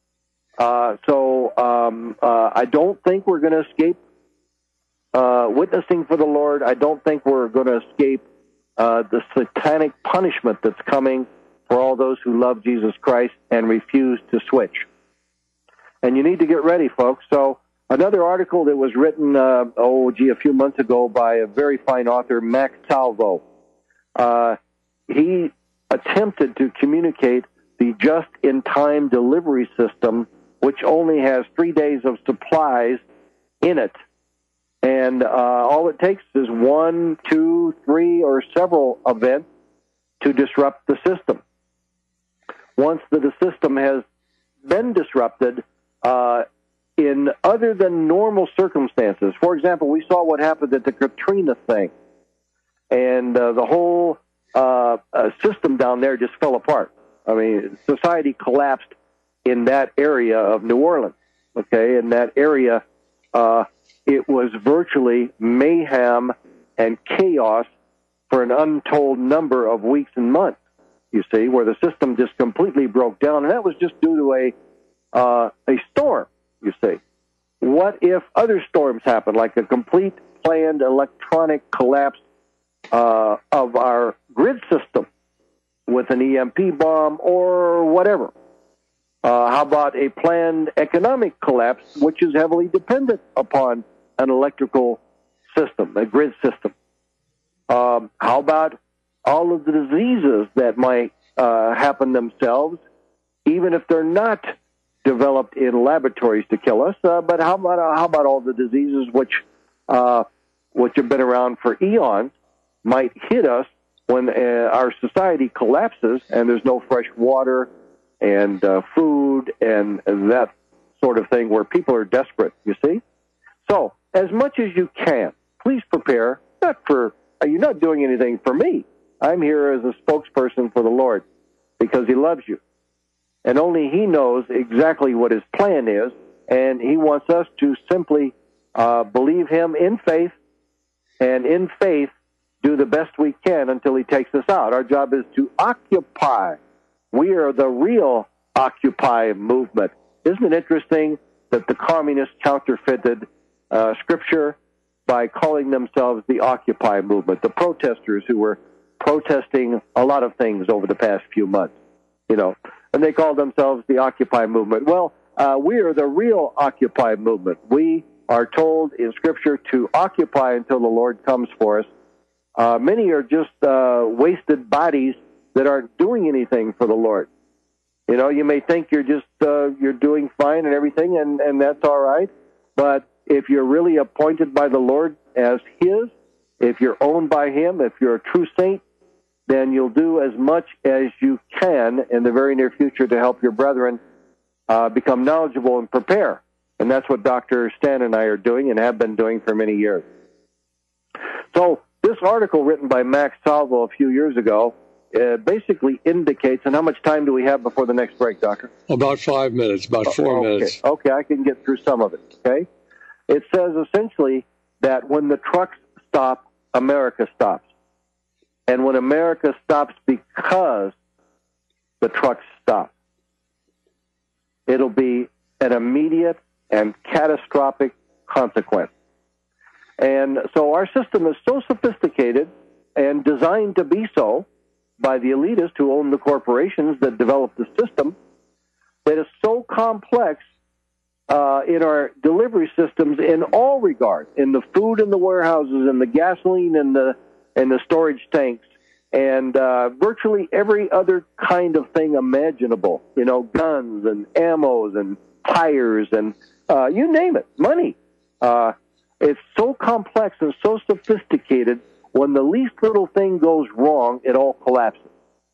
Uh, so um, uh, I don't think we're going to escape uh, witnessing for the Lord. I don't think we're going to escape uh, the satanic punishment that's coming for all those who love Jesus Christ and refuse to switch. And you need to get ready, folks. So another article that was written, uh, oh, gee, a few months ago by a very fine author, Max Salvo. Uh, he attempted to communicate the just-in-time delivery system, which only has three days of supplies in it. And uh, all it takes is one, two, three, or several events to disrupt the system. Once the system has been disrupted, uh, in other than normal circumstances, for example, we saw what happened at the Katrina thing, and uh, the whole uh, uh, system down there just fell apart. I mean, society collapsed in that area of New Orleans, okay? In that area, uh, it was virtually mayhem and chaos for an untold number of weeks and months, you see, where the system just completely broke down. And that was just due to a uh, a storm, you see. What if other storms happen, like a complete planned electronic collapse uh, of our grid system with an E M P bomb or whatever? Uh, how about a planned economic collapse, which is heavily dependent upon an electrical system, a grid system? Um, how about all of the diseases that might uh, happen themselves, even if they're not developed in laboratories to kill us? Uh, but how about uh, how about all the diseases which uh, which have been around for eons might hit us when uh, our society collapses and there's no fresh water and uh, food and, and that sort of thing, where people are desperate, you see? So, as much as you can, please prepare, not for, you're not doing anything for me. I'm here as a spokesperson for the Lord because he loves you. And only he knows exactly what his plan is, and he wants us to simply uh, believe him in faith, and in faith do the best we can until he takes us out. Our job is to occupy. We are the real Occupy movement. Isn't it interesting that the communists counterfeited uh, Scripture by calling themselves the Occupy movement, the protesters who were protesting a lot of things over the past few months, you know, and they called themselves the Occupy movement. Well, uh, we are the real Occupy movement. We are told in Scripture to occupy until the Lord comes for us. Uh, many are just uh, wasted bodies that aren't doing anything for the Lord. You know, you may think you're just uh, you're doing fine and everything, and, and that's all right. But if you're really appointed by the Lord as His, if you're owned by Him, if you're a true saint, then you'll do as much as you can in the very near future to help your brethren uh, become knowledgeable and prepare. And that's what Doctor Stan and I are doing and have been doing for many years. So this article written by Max Salvo a few years ago uh, basically indicates, and how much time do we have before the next break, Doctor? About five minutes, about four okay. minutes. Okay, I can get through some of it, okay? It says essentially that when the trucks stop, America stops. And when America stops because the trucks stop, it'll be an immediate and catastrophic consequence. And so our system is so sophisticated and designed to be so by the elitists who own the corporations that developed the system, that is so complex uh, in our delivery systems in all regards, in the food in the warehouses, in the gasoline in the in the storage tanks, and uh, virtually every other kind of thing imaginable. You know, guns and ammos and tires and uh, you name it, money. Uh, it's so complex and so sophisticated. When the least little thing goes wrong, it all collapses.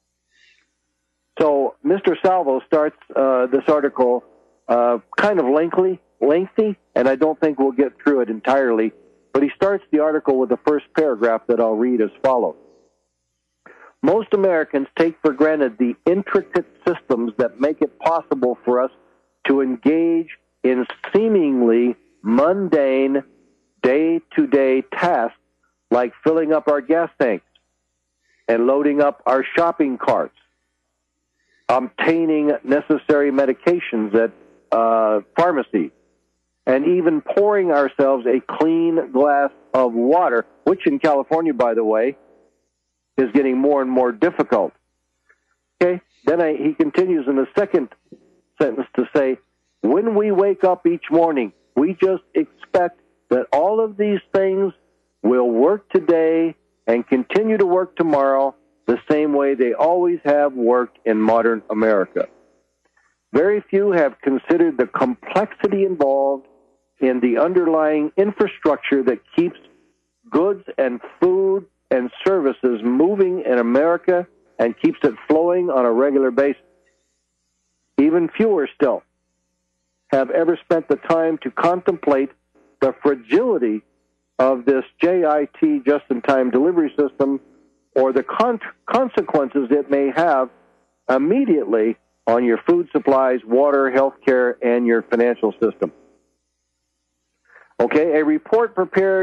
So Mister Salvo starts uh, this article uh, kind of lengthy, lengthy, and I don't think we'll get through it entirely. But he starts the article with the first paragraph that I'll read as follows. Most Americans take for granted the intricate systems that make it possible for us to engage in seemingly mundane, day-to-day tasks like filling up our gas tanks and loading up our shopping carts, obtaining necessary medications at uh, pharmacies, and even pouring ourselves a clean glass of water, which in California, by the way, is getting more and more difficult. Okay, then I, he continues in the second sentence to say, when we wake up each morning, we just expect that all of these things will work today and continue to work tomorrow the same way they always have worked in modern America. Very few have considered the complexity involved in the underlying infrastructure that keeps goods and food and services moving in America and keeps it flowing on a regular basis. Even fewer still have ever spent the time to contemplate the fragility of this J I T, just-in-time delivery system, or the con- consequences it may have immediately on your food supplies, water, health care, and your financial system. Okay, a report prepared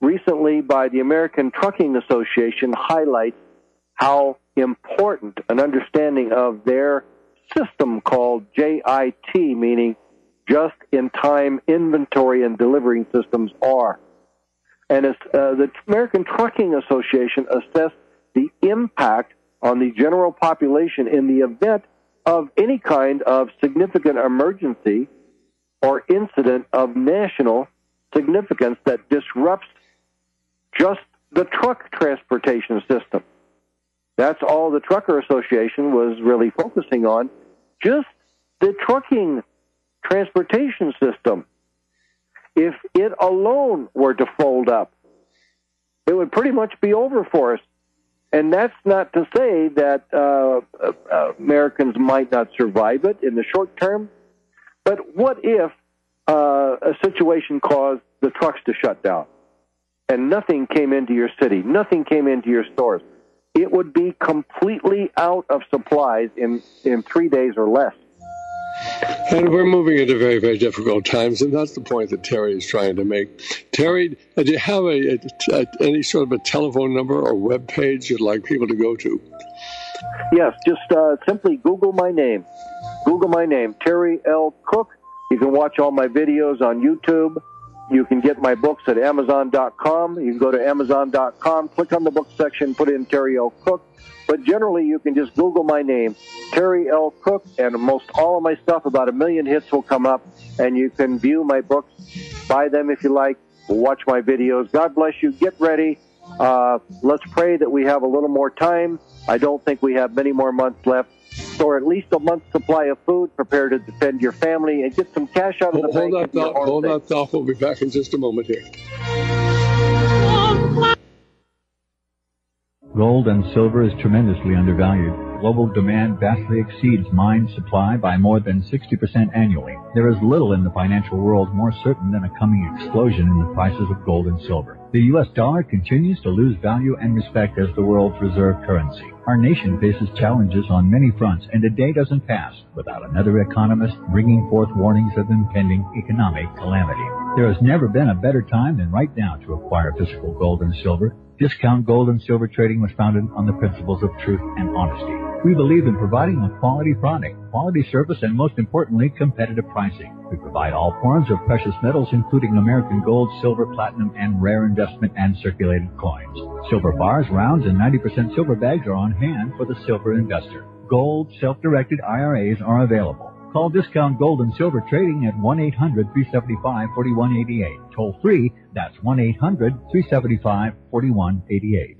recently by the American Trucking Association highlights how important an understanding of their system called J I T, meaning just-in-time inventory and delivering systems, are. And as, uh, the American Trucking Association assessed the impact on the general population in the event of any kind of significant emergency or incident of national significance that disrupts just the truck transportation system. That's all the Trucker Association was really focusing on, just the trucking transportation system. If it alone were to fold up, it would pretty much be over for us. And that's not to say that uh, uh, Americans might not survive it in the short term, but what if uh, a situation caused the trucks to shut down and nothing came into your city, nothing came into your stores? It would be completely out of supplies in, in three days or less. And we're moving into very, very difficult times, and that's the point that Terry is trying to make. Terry, do you have a, a, a, any sort of a telephone number or web page you'd like people to go to? Yes, just uh, simply Google my name. Google my name, Terry L. Cook. You can watch all my videos on YouTube. You can get my books at Amazon dot com. You can go to Amazon dot com, click on the book section, put in Terry L. Cook. But generally, you can just Google my name, Terry L. Cook, and most all of my stuff, about a million hits will come up, and you can view my books, buy them if you like, watch my videos. God bless you. Get ready. Uh, let's pray that we have a little more time. I don't think we have many more months left. Store at least a month's supply of food, prepare to defend your family, and get some cash out of the hold bank. That thought, hold that thought. We'll be back in just a moment here. Gold and silver is tremendously undervalued. Global demand vastly exceeds mine supply by more than sixty percent annually. There is little in the financial world more certain than a coming explosion in the prices of gold and silver. The U S dollar continues to lose value and respect as the world's reserve currency. Our nation faces challenges on many fronts, and a day doesn't pass without another economist bringing forth warnings of impending economic calamity. There has never been a better time than right now to acquire physical gold and silver. Discount Gold and Silver Trading was founded on the principles of truth and honesty. We believe in providing a quality product, quality service, and most importantly, competitive pricing. We provide all forms of precious metals, including American gold, silver, platinum, and rare investment and circulated coins. Silver bars, rounds, and ninety percent silver bags are on hand for the silver investor. Gold, self-directed I R As are available. Call Discount Gold and Silver Trading at one eight hundred, three seven five, four one eight eight. Toll free, that's one eight hundred, three seven five, four one eight eight.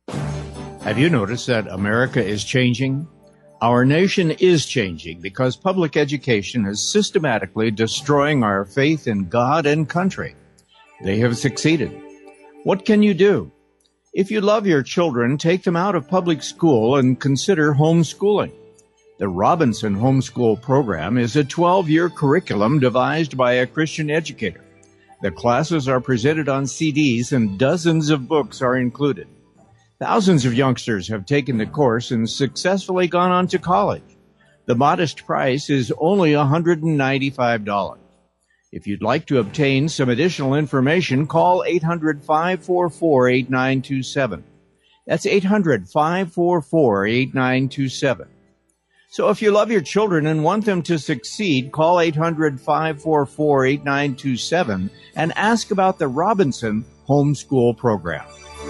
Have you noticed that America is changing? Our nation is changing because public education is systematically destroying our faith in God and country. They have succeeded. What can you do? If you love your children, take them out of public school and consider homeschooling. The Robinson Homeschool Program is a twelve-year curriculum devised by a Christian educator. The classes are presented on C Ds and dozens of books are included. Thousands of youngsters have taken the course and successfully gone on to college. The modest price is only one hundred ninety-five dollars. If you'd like to obtain some additional information, call eight hundred, five four four, eight nine two seven. That's eight hundred, five four four, eight nine two seven. So if you love your children and want them to succeed, call eight hundred, five four four, eight nine two seven and ask about the Robinson Homeschool Program.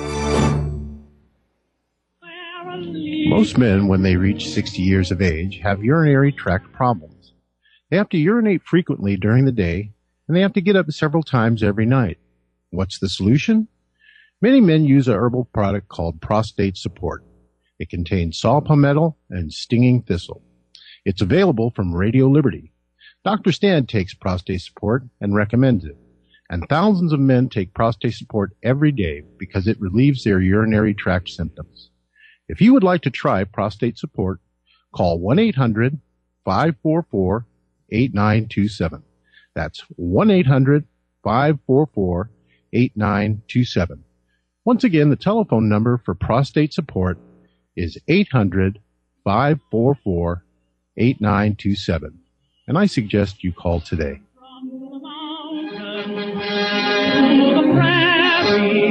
Most men, when they reach sixty years of age, have urinary tract problems. They have to urinate frequently during the day, and they have to get up several times every night. What's the solution? Many men use a herbal product called Prostate Support. It contains saw palmetto and stinging thistle. It's available from Radio Liberty. Doctor Stan takes Prostate Support and recommends it. And thousands of men take Prostate Support every day because it relieves their urinary tract symptoms. If you would like to try Prostate Support, call one eight hundred, five four four, eight nine two seven. That's one eight hundred, five four four, eight nine two seven. Once again, the telephone number for Prostate Support is eight hundred, five four four, eight nine two seven. And I suggest you call today. From the mountain to the prairie,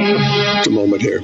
a moment here.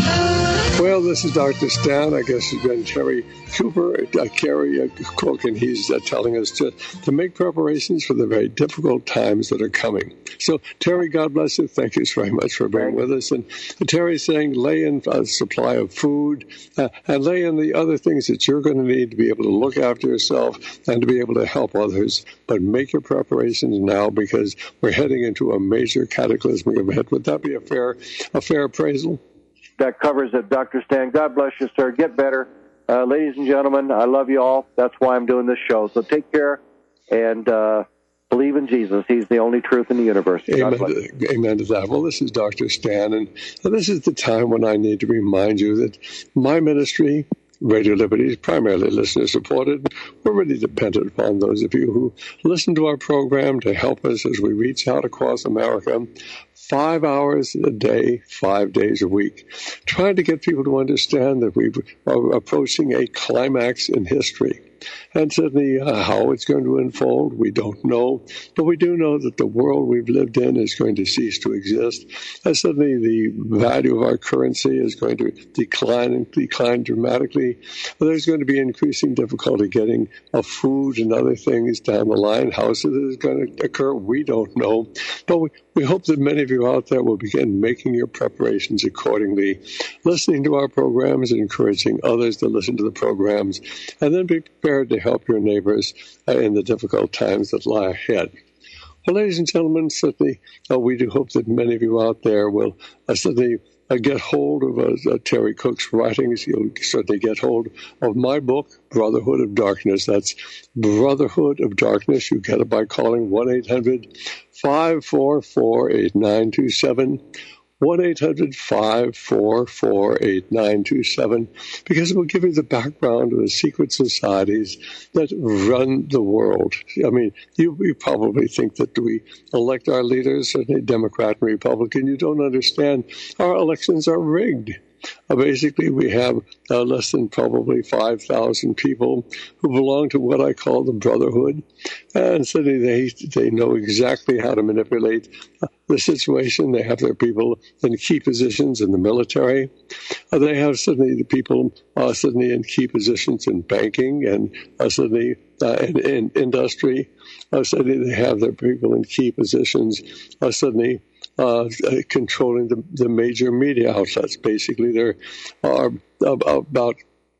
Well, this is Doctor Stan. I guess it's been Terry Cooper, uh, Kerry uh, Cook, and he's uh, telling us to, to make preparations for the very difficult times that are coming. So, Terry, God bless you. Thank you very much for being with us. And uh, Terry's saying lay in a supply of food uh, and lay in the other things that you're going to need to be able to look after yourself and to be able to help others. But make your preparations now because we're heading into a major cataclysmic event. Would that be a fair, a fair appraisal? That covers it, Doctor Stan. God bless you, sir. Get better. Uh, ladies and gentlemen, I love you all. That's why I'm doing this show. So take care and uh, believe in Jesus. He's the only truth in the universe. Amen to, amen to that. Well, this is Doctor Stan, and this is the time when I need to remind you that my ministry, Radio Liberty, is primarily listener-supported. We're really dependent upon those of you who listen to our program to help us as we reach out across America. Five hours a day, five days a week, trying to get people to understand that we are approaching a climax in history. And certainly uh, how it's going to unfold, we don't know. But we do know that the world we've lived in is going to cease to exist. And suddenly the value of our currency is going to decline and decline dramatically. There's going to be increasing difficulty getting uh, food and other things down the line. How is it going to occur? We don't know. But we, we hope that many of you out there will begin making your preparations accordingly, listening to our programs, encouraging others to listen to the programs, and then be prepared to help your neighbors uh, in the difficult times that lie ahead. Well, ladies and gentlemen, certainly uh, we do hope that many of you out there will uh, certainly uh, get hold of uh, uh, Terry Cook's writings. You'll certainly get hold of my book, Brotherhood of Darkness. That's Brotherhood of Darkness. You get it by calling one eight hundred five four four eight nine two seven. one eight hundred five four four eight nine two seven, because it will give you the background of the secret societies that run the world. I mean, you, you probably think that we elect our leaders, certainly Democrat and Republican. You don't understand. Our elections are rigged. Uh, basically, we have uh, less than probably five thousand people who belong to what I call the Brotherhood. And so they, they know exactly how to manipulate uh, the situation. They have their people in key positions in the military. Uh, they have suddenly the people uh, suddenly in key positions in banking and uh, suddenly uh, in, in industry. Uh, suddenly they have their people in key positions. Uh, suddenly Uh, controlling the, the major media outlets. Basically, there are about,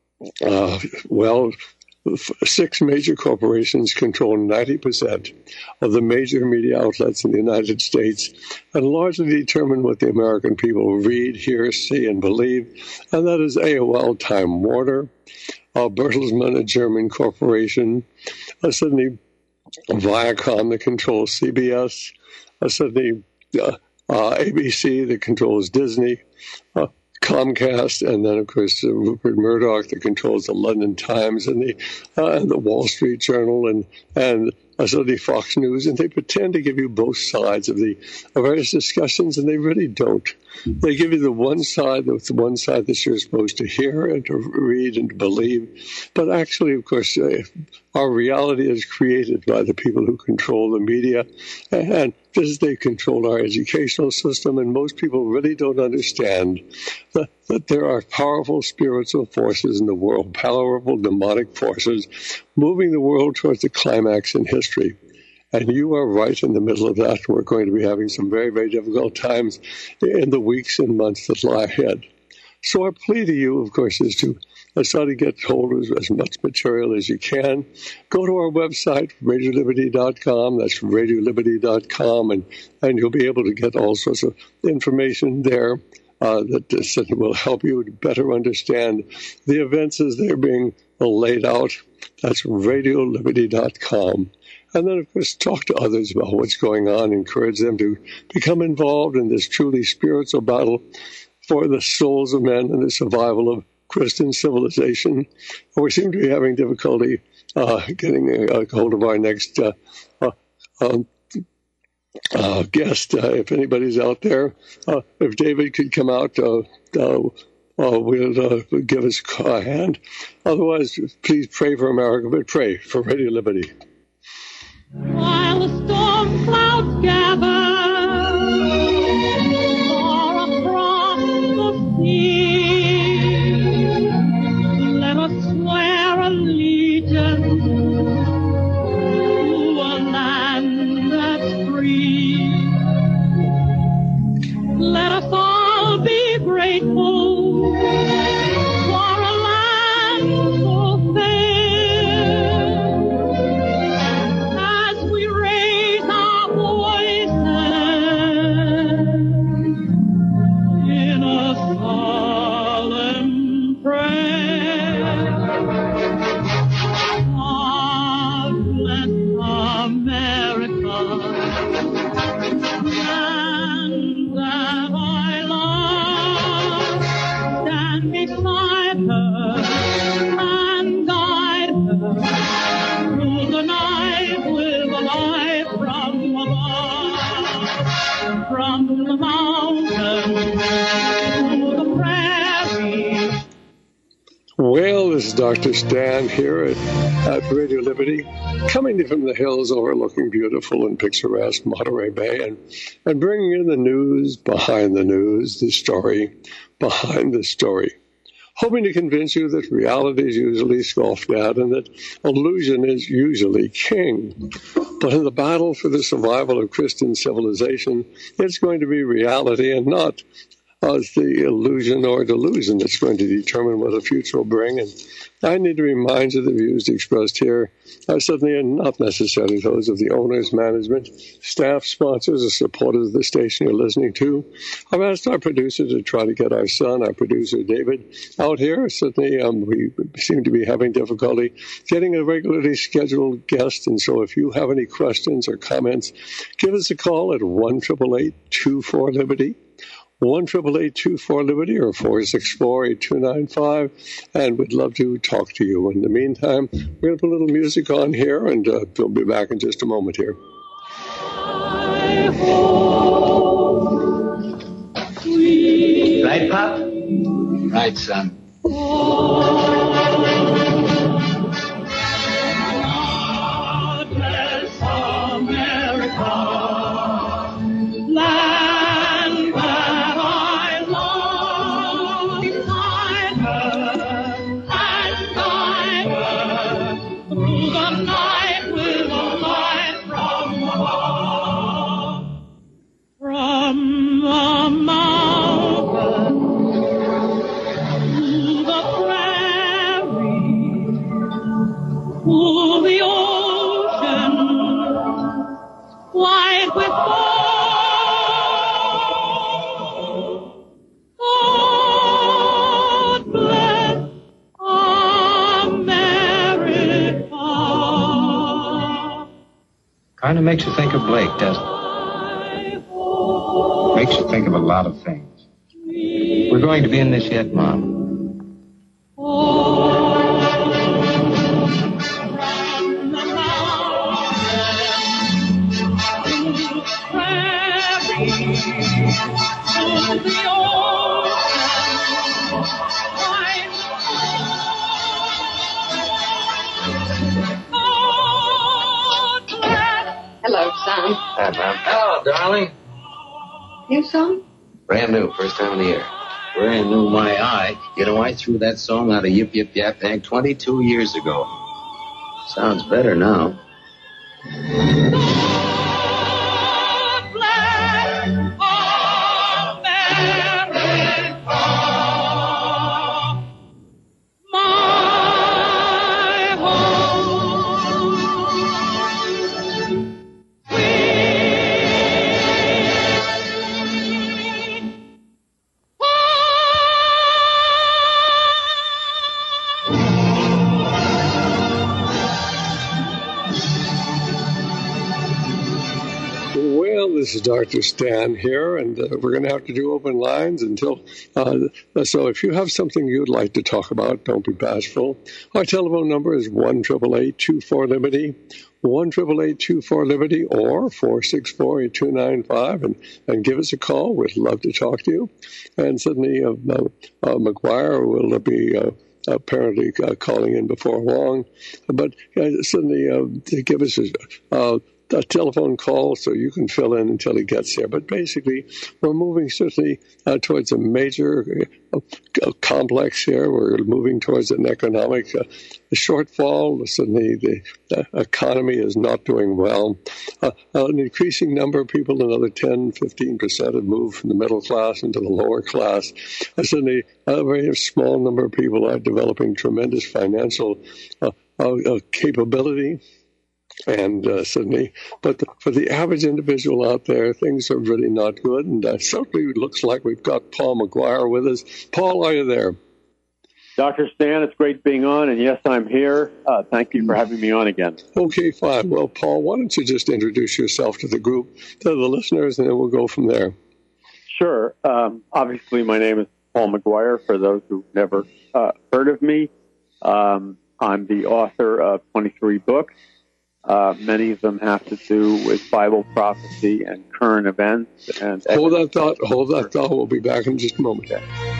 uh, well, six major corporations control ninety percent of the major media outlets in the United States and largely determine what the American people read, hear, see, and believe. And that is A O L, Time Warner, uh, Bertelsmann, a German corporation, uh, suddenly Viacom that controls C B S, uh, suddenly uh, Uh, A B C that controls Disney, uh, Comcast, and then, of course, uh, Rupert Murdoch that controls the London Times and the uh, and the Wall Street Journal and and uh, so the Fox News, and they pretend to give you both sides of the of various discussions, and they really don't. They give you the one side, the one side that you're supposed to hear and to read and to believe, but actually, of course, uh, our reality is created by the people who control the media, and this they control our educational system, and most people really don't understand that, that there are powerful spiritual forces in the world, powerful demonic forces, moving the world towards the climax in history. And you are right in the middle of that. We're going to be having some very, very difficult times in the weeks and months that lie ahead. So our plea to you, of course, is to try to get hold of as much material as you can. Go to our website, radio liberty dot com. That's radio liberty dot com, and, and you'll be able to get all sorts of information there uh, that, that will help you to better understand the events as they're being laid out. That's radio liberty dot com. And then, of course, talk to others about what's going on. Encourage them to become involved in this truly spiritual battle for the souls of men and the survival of Christian civilization. We seem to be having difficulty uh, getting a, a hold of our next uh, uh, um, uh, guest. Uh, if anybody's out there, uh, if David could come out, uh, uh, uh, we'll uh, give us a hand. Otherwise, please pray for America, but pray for Radio Liberty. While the storm clouds gather for a frost let her and guide her through the night with a light from above, from the mountain to the prairie. Well, this is Doctor Stan here at, at Radio Liberty, coming to you from the hills overlooking beautiful and picturesque Monterey Bay, and, and bringing in the news behind the news, the story behind the story. Hoping to convince you that reality is usually scoffed at and that illusion is usually king. But in the battle for the survival of Christian civilization, it's going to be reality and not as the illusion or delusion that's going to determine what the future will bring. And I need to remind you the views expressed here are certainly not necessarily those of the owners, management, staff, sponsors, or supporters of the station you're listening to. I've asked our producer to try to get our son, our producer David, out here. Certainly um, we seem to be having difficulty getting a regularly scheduled guest, and so if you have any questions or comments, give us a call at one eight eight eight, two four, Liberty. one eight eight eight, two four, Liberty or four six four, eight two nine five, and we'd love to talk to you. In the meantime, we're going to put a little music on here, and uh, we'll be back in just a moment here. Right, Pop? Right, son. Kind of makes you think of Blake, doesn't it? Makes you think of a lot of things. We're going to be in this yet, Mom. Hello, son. Hi, Mom. Hello, darling. New song? Brand new, first time of the year. Brand new, my eye. You know, I threw that song out of Yip Yip Yap Tank twenty-two years ago. Sounds better now. This is Doctor Stan here, and uh, we're going to have to do open lines until, uh, so if you have something you'd like to talk about, don't be bashful. Our telephone number is one eight eight eight, two four, Liberty, one eight eight eight, two four, Liberty, or four six four, eight two nine five, and, and give us a call. We'd love to talk to you. And certainly, uh, uh, uh, McGuire will be uh, apparently uh, calling in before long, but uh, certainly uh, to give us a uh, a telephone call so you can fill in until he gets here. But basically, we're moving certainly uh, towards a major uh, complex here. We're moving towards an economic uh, shortfall. Certainly, the uh, economy is not doing well. Uh, an increasing number of people, another ten, fifteen percent, have moved from the middle class into the lower class. Uh, certainly, a very small number of people are developing tremendous financial uh, uh, uh, capability. And uh, certainly, but the, for the average individual out there, things are really not good. And uh, certainly it looks like we've got Paul McGuire with us. Paul, are you there? Doctor Stan, it's great being on. And yes, I'm here. Uh, thank you for having me on again. Okay, fine. Well, Paul, why don't you just introduce yourself to the group, to the listeners, and then we'll go from there. Sure. Um, obviously, my name is Paul McGuire, for those who've never uh, heard of me. Um, I'm the author of twenty-three books. Uh, many of them have to do with Bible prophecy and current events. And hold that thought. Hold that thought. We'll be back in just a moment.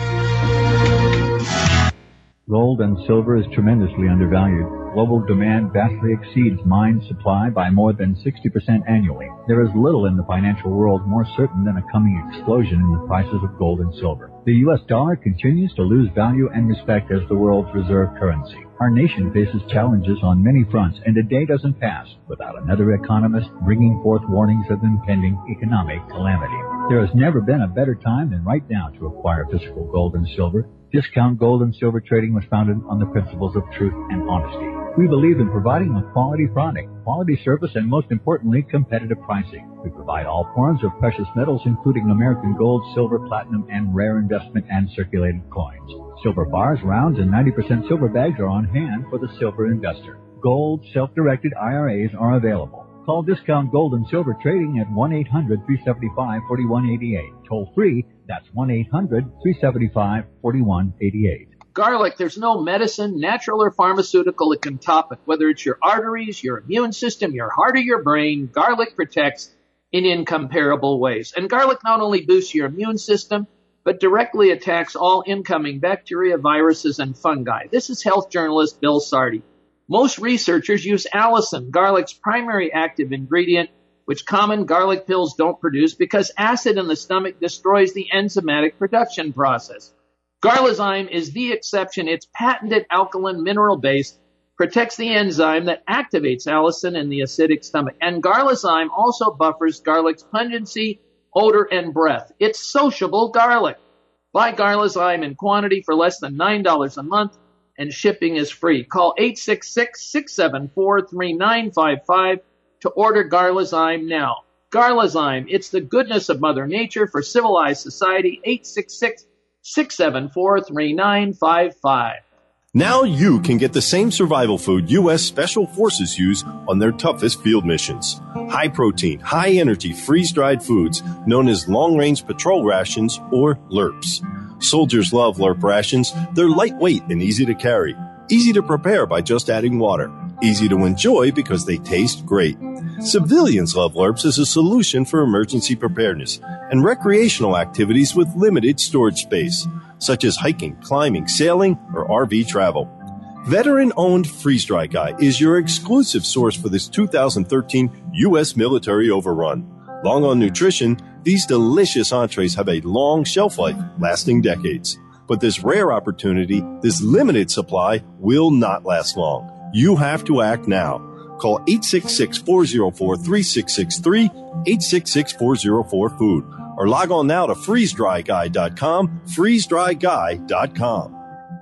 Gold and silver is tremendously undervalued. Global demand vastly exceeds mine supply by more than sixty percent annually. There is little in the financial world more certain than a coming explosion in the prices of gold and silver. The U S dollar continues to lose value and respect as the world's reserve currency. Our nation faces challenges on many fronts, and a day doesn't pass without another economist bringing forth warnings of impending economic calamity. There has never been a better time than right now to acquire physical gold and silver. Discount Gold and Silver Trading was founded on the principles of truth and honesty. We believe in providing a quality product, quality service, and most importantly, competitive pricing. We provide all forms of precious metals, including American gold, silver, platinum, and rare investment and circulated coins. Silver bars, rounds, and ninety percent silver bags are on hand for the silver investor. Gold, self-directed I R As are available. Call Discount Gold and Silver Trading at one eight hundred, three seven five, four one eight eight. Toll free, that's one eight hundred, three seven five, four one eight eight. Garlic, there's no medicine, natural or pharmaceutical that can top it. Whether it's your arteries, your immune system, your heart, or your brain, garlic protects in incomparable ways. And garlic not only boosts your immune system, but directly attacks all incoming bacteria, viruses, and fungi. This is health journalist Bill Sardi. Most researchers use allicin, garlic's primary active ingredient, which common garlic pills don't produce because acid in the stomach destroys the enzymatic production process. Garlizyme is the exception. Its patented alkaline mineral base protects the enzyme that activates allicin in the acidic stomach. And Garlizyme also buffers garlic's pungency, odor, and breath. It's sociable garlic. Buy Garlizyme in quantity for less than nine dollars a month, and shipping is free. Call eight six six, six seven four, three nine five five to order Garlizyme now. Garlizyme, it's the goodness of Mother Nature for civilized society. eight six six, six seven four, three nine five five. Now you can get the same survival food U S Special Forces use on their toughest field missions. High protein, high energy, freeze-dried foods known as long-range patrol rations or L R Ps. Soldiers love L R P rations. They're lightweight and easy to carry. Easy to prepare by just adding water. Easy to enjoy because they taste great. Civilians love L R Ps as a solution for emergency preparedness and recreational activities with limited storage space, such as hiking, climbing, sailing, or R V travel. Veteran-owned Freeze Dry Guy is your exclusive source for this two thousand thirteen U S military overrun. Long on nutrition, these delicious entrees have a long shelf life, lasting decades. But this rare opportunity, this limited supply, will not last long. You have to act now. Call eight six six, four zero four, three six six three, eight six six, four zero four, food, or log on now to freeze dry guy dot com, freeze dry guy dot com.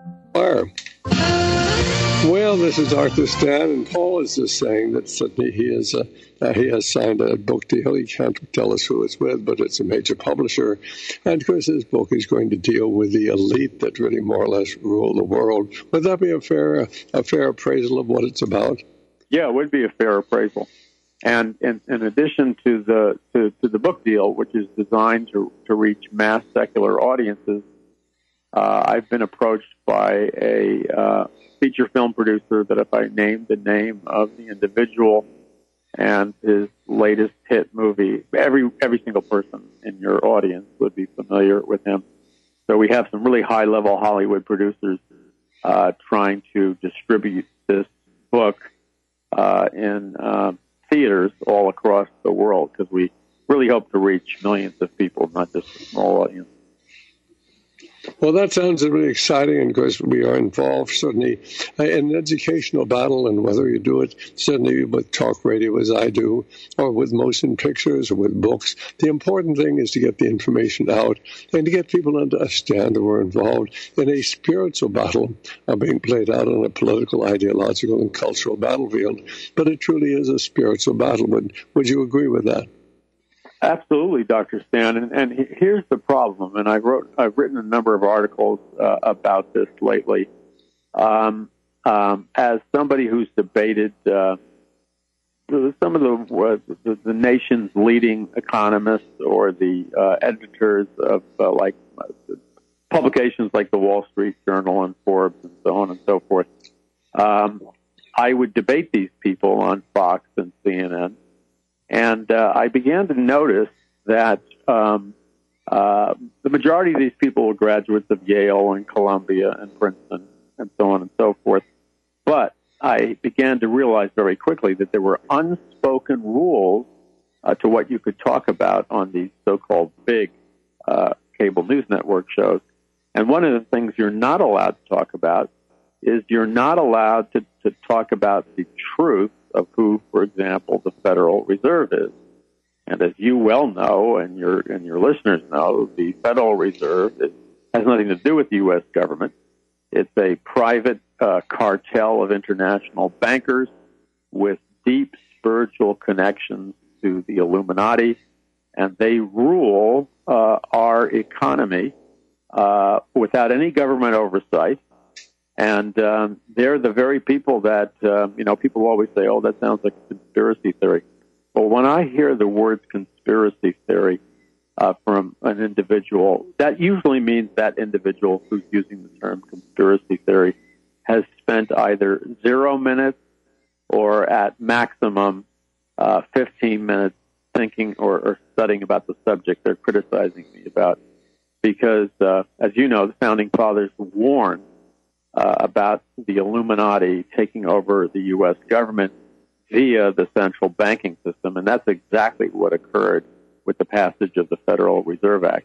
Well, this is Arthur Stan, and Paul is just saying that suddenly he is uh, uh, he has signed a book deal. He can't tell us who it's with, but it's a major publisher. And of course, his book is going to deal with the elite that really more or less rule the world. Would that be a fair a fair appraisal of what it's about? Yeah, it would be a fair appraisal. And in, in addition to the to, to the book deal, which is designed to, to reach mass secular audiences, uh, I've been approached by a uh, feature film producer that if I named the name of the individual and his latest hit movie, every every single person in your audience would be familiar with him. So we have some really high-level Hollywood producers uh, trying to distribute this book uh, in uh, theaters all across the world because we really hope to reach millions of people, not just a small audience. Well, that sounds really exciting, and of course we are involved certainly in an educational battle, and whether you do it certainly with talk radio as I do, or with motion pictures, or with books, the important thing is to get the information out and to get people to understand that we're involved in a spiritual battle uh, being played out on a political, ideological, and cultural battlefield. But it truly is a spiritual battle. Would, would you agree with that? Absolutely, Doctor Stan, and, and here's the problem. And I wrote, I've written a number of articles uh, about this lately. Um, um, as somebody who's debated uh, some of the, uh, the the nation's leading economists or the uh, editors of uh, like publications like the Wall Street Journal and Forbes and so on and so forth. Um, I would debate these people on Fox and C N N, and uh, I began to notice that um, uh, the majority of these people were graduates of Yale and Columbia and Princeton and so on and so forth. But I began to realize very quickly that there were unspoken rules uh, to what you could talk about on these so-called big uh, cable news network shows. And one of the things you're not allowed to talk about is you're not allowed to, to talk about the truth of who, for example, the Federal Reserve is. And as you well know, and your and your listeners know, the Federal Reserve is, has nothing to do with the U S government. It's a private uh, cartel of international bankers with deep spiritual connections to the Illuminati, and they rule uh, our economy uh, without any government oversight. And um, they're the very people that, uh, you know, people always say, oh, that sounds like a conspiracy theory. Well, when I hear the words conspiracy theory uh, from an individual, that usually means that individual who's using the term conspiracy theory has spent either zero minutes or at maximum uh, fifteen minutes thinking or, or studying about the subject they're criticizing me about. Because, uh, as you know, the Founding Fathers warned uh, about the Illuminati taking over the U S government via the central banking system, and that's exactly what occurred with the passage of the Federal Reserve Act.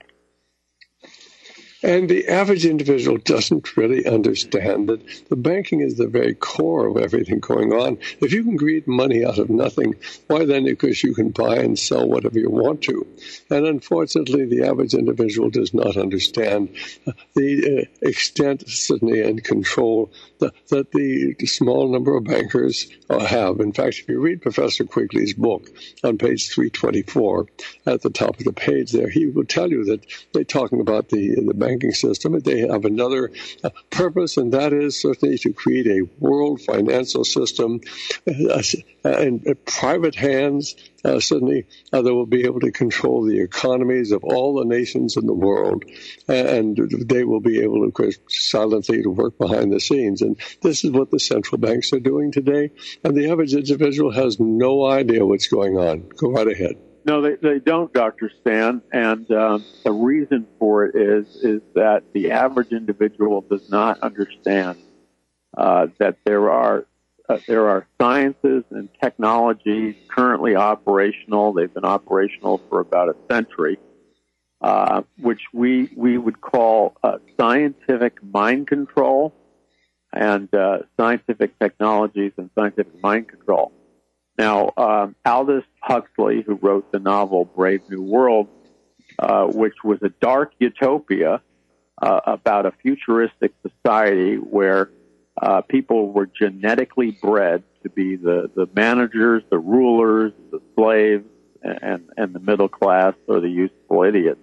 And the average individual doesn't really understand that the banking is the very core of everything going on. If you can create money out of nothing, why then? Because you can buy and sell whatever you want to. And unfortunately, the average individual does not understand the uh, extent, certainly, and control that, that the small number of bankers uh, have. In fact, if you read Professor Quigley's book on page three twenty-four, at the top of the page there, he will tell you that they're talking about the, the banking system. They have another uh, purpose, and that is certainly to create a world financial system uh, in uh, private hands, uh, certainly uh, that will be able to control the economies of all the nations in the world, and they will be able, of course, silently to work behind the scenes. And this is what the central banks are doing today, and the average individual has no idea what's going on. Go right ahead. No, they, they don't, Doctor Stan, and um, the reason for it is is that the average individual does not understand uh, that there are uh, there are sciences and technologies currently operational. They've been operational for about a century, uh, which we we would call uh, scientific mind control and uh, scientific technologies and scientific mind control. Now, um, Aldous Huxley, who wrote the novel Brave New World, uh, which was a dark utopia uh, about a futuristic society where uh, people were genetically bred to be the, the managers, the rulers, the slaves, and, and the middle class or the useful idiots.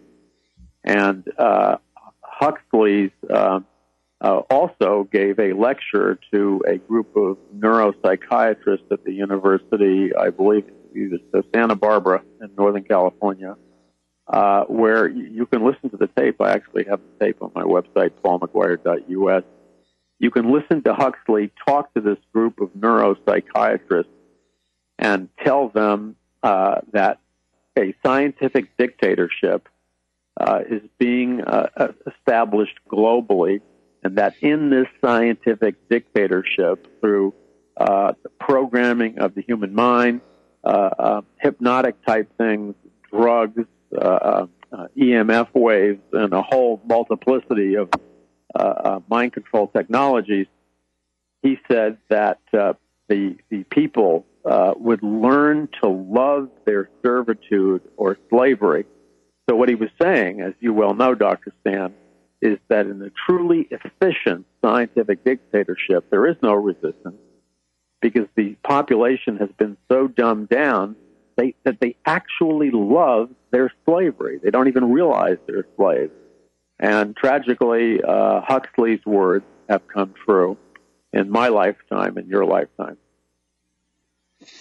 And uh, Huxley's uh, Uh, also gave a lecture to a group of neuropsychiatrists at the university, I believe, either Santa Barbara in Northern California, uh, where you can listen to the tape. I actually have the tape on my website, paul mcguire dot u s. You can listen to Huxley talk to this group of neuropsychiatrists and tell them uh, that a scientific dictatorship uh, is being uh, established globally, and that in this scientific dictatorship, through uh, the programming of the human mind, uh, uh, hypnotic type things, drugs, uh, uh, E M F waves, and a whole multiplicity of uh, uh, mind control technologies, he said that uh, the the people uh, would learn to love their servitude or slavery. So what he was saying, as you well know, Doctor Stan, is that in a truly efficient scientific dictatorship, there is no resistance because the population has been so dumbed down they, that they actually love their slavery. They don't even realize they're slaves. And tragically, uh, Huxley's words have come true in my lifetime and your lifetime.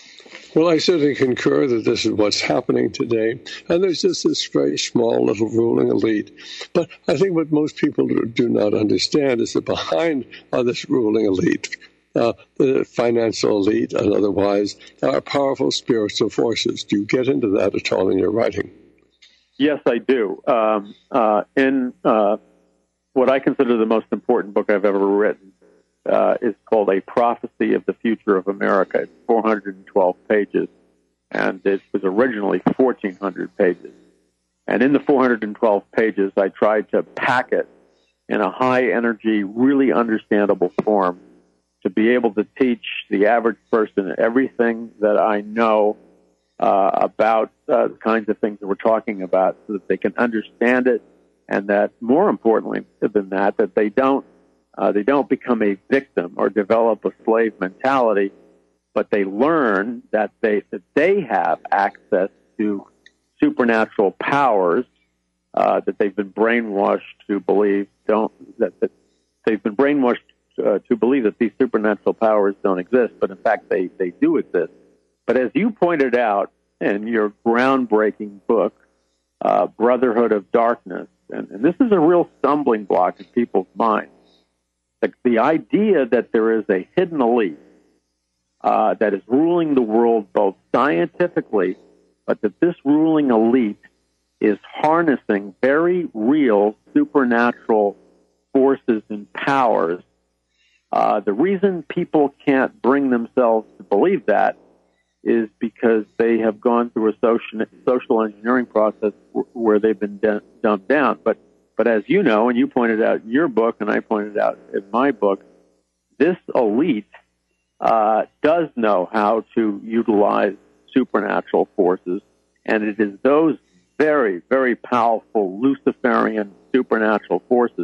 Well, I certainly concur that this is what's happening today. And there's just this very small little ruling elite. But I think what most people do not understand is that behind uh, this ruling elite, uh, the financial elite and otherwise, are powerful spiritual forces. Do you get into that at all in your writing? Yes, I do. Um, uh, in uh, what I consider the most important book I've ever written, Uh, is called A Prophecy of the Future of America. It's four hundred twelve pages, and it was originally fourteen hundred pages. And in the four hundred twelve pages, I tried to pack it in a high-energy, really understandable form to be able to teach the average person everything that I know uh, about uh, the kinds of things that we're talking about so that they can understand it, and that, more importantly than that, that they don't Uh, they don't become a victim or develop a slave mentality, but they learn that they that they have access to supernatural powers uh, that they've been brainwashed to believe don't that, that they've been brainwashed uh, to believe that these supernatural powers don't exist, but in fact they they do exist. But as you pointed out in your groundbreaking book, uh, Brotherhood of Darkness, and, and this is a real stumbling block in people's minds. The, the idea that there is a hidden elite uh, that is ruling the world both scientifically, but that this ruling elite is harnessing very real supernatural forces and powers. Uh, the reason people can't bring themselves to believe that is because they have gone through a social, social engineering process w- where they've been d- dumbed down. But But as you know, and you pointed out in your book, and I pointed out in my book, this elite uh, does know how to utilize supernatural forces, and it is those very, very powerful Luciferian supernatural forces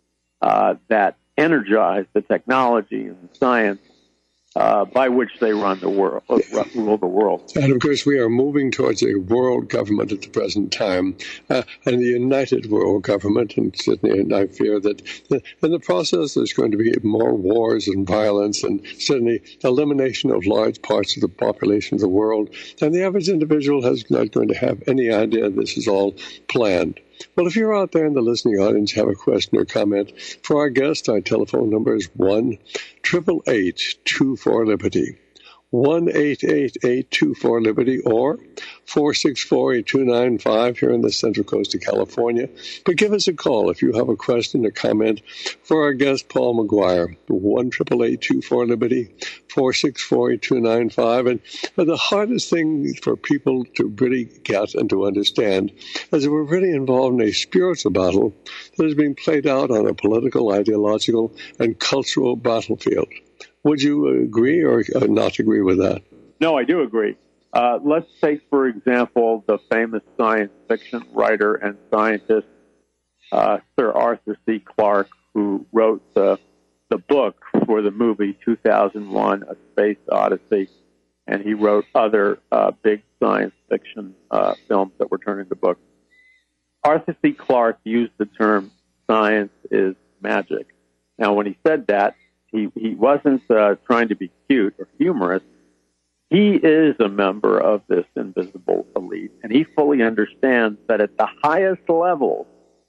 uh, that energize the technology and the science Uh, by which they run the world, uh, rule the world. And of course, we are moving towards a world government at the present time, uh, and the united world government. And certainly, I fear that in the process, there's going to be more wars and violence, and certainly elimination of large parts of the population of the world. And the average individual is not going to have any idea this is all planned. Well, if you're out there in the listening audience, have a question or comment for our guest, our telephone number is one eight eight eight, two four, Liberty. one eight eight eight, two four, Liberty, or four six four, eight two nine five here in the Central Coast of California. But give us a call if you have a question or comment for our guest, Paul McGuire. one eight eight eight, two four, Liberty, four six four, eight two nine five. And the hardest thing for people to really get and to understand is that we're really involved in a spiritual battle that is being played out on a political, ideological, and cultural battlefield. Would you agree or not agree with that? No, I do agree. Uh, let's take, for example, the famous science fiction writer and scientist, uh, Sir Arthur C. Clarke, who wrote the, the book for the movie two thousand one, A Space Odyssey, and he wrote other uh, big science fiction uh, films that were turned into books. Arthur C. Clarke used the term science is magic. Now, when he said that, He, he wasn't uh, trying to be cute or humorous. He is a member of this invisible elite, and he fully understands that at the highest level,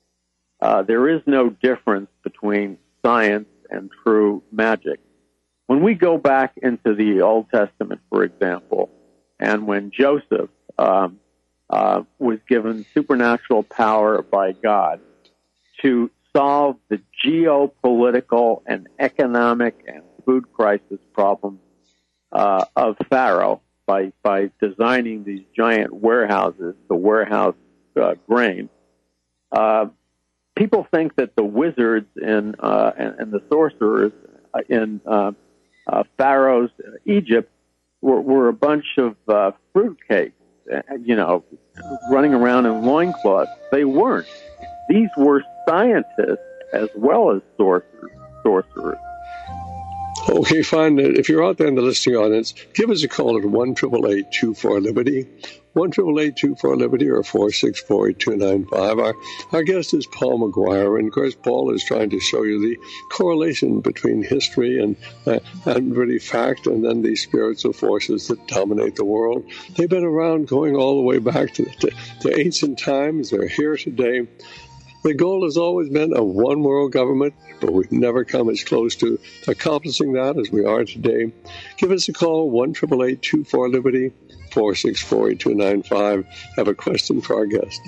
uh, there is no difference between science and true magic. When we go back into the Old Testament, for example, and when Joseph um, uh, was given supernatural power by God to solve the geopolitical and economic and food crisis problems uh, of Pharaoh by by designing these giant warehouses to warehouse uh, grain. Uh, people think that the wizards in uh, and, and the sorcerers in uh, uh, Pharaoh's Egypt were, were a bunch of uh, fruitcakes, you know, running around in loincloths. They weren't. These were scientists as well as sorcerers. sorcerers. Okay, fine. If you're out there in the listening audience, give us a call at one eight eight eight, two four, Liberty, one eight eight eight, two four, Liberty, or four six four, eight two nine five. Our, our guest is Paul McGuire, and of course, Paul is trying to show you the correlation between history and, uh, and really fact, and then these spiritual forces that dominate the world. They've been around going all the way back to, to, to ancient times. They're here today. The goal has always been a one-world government, but we've never come as close to accomplishing that as we are today. Give us a call, one eight eight eight, two four, Liberty, four six four, eight two nine five. Have a question for our guest.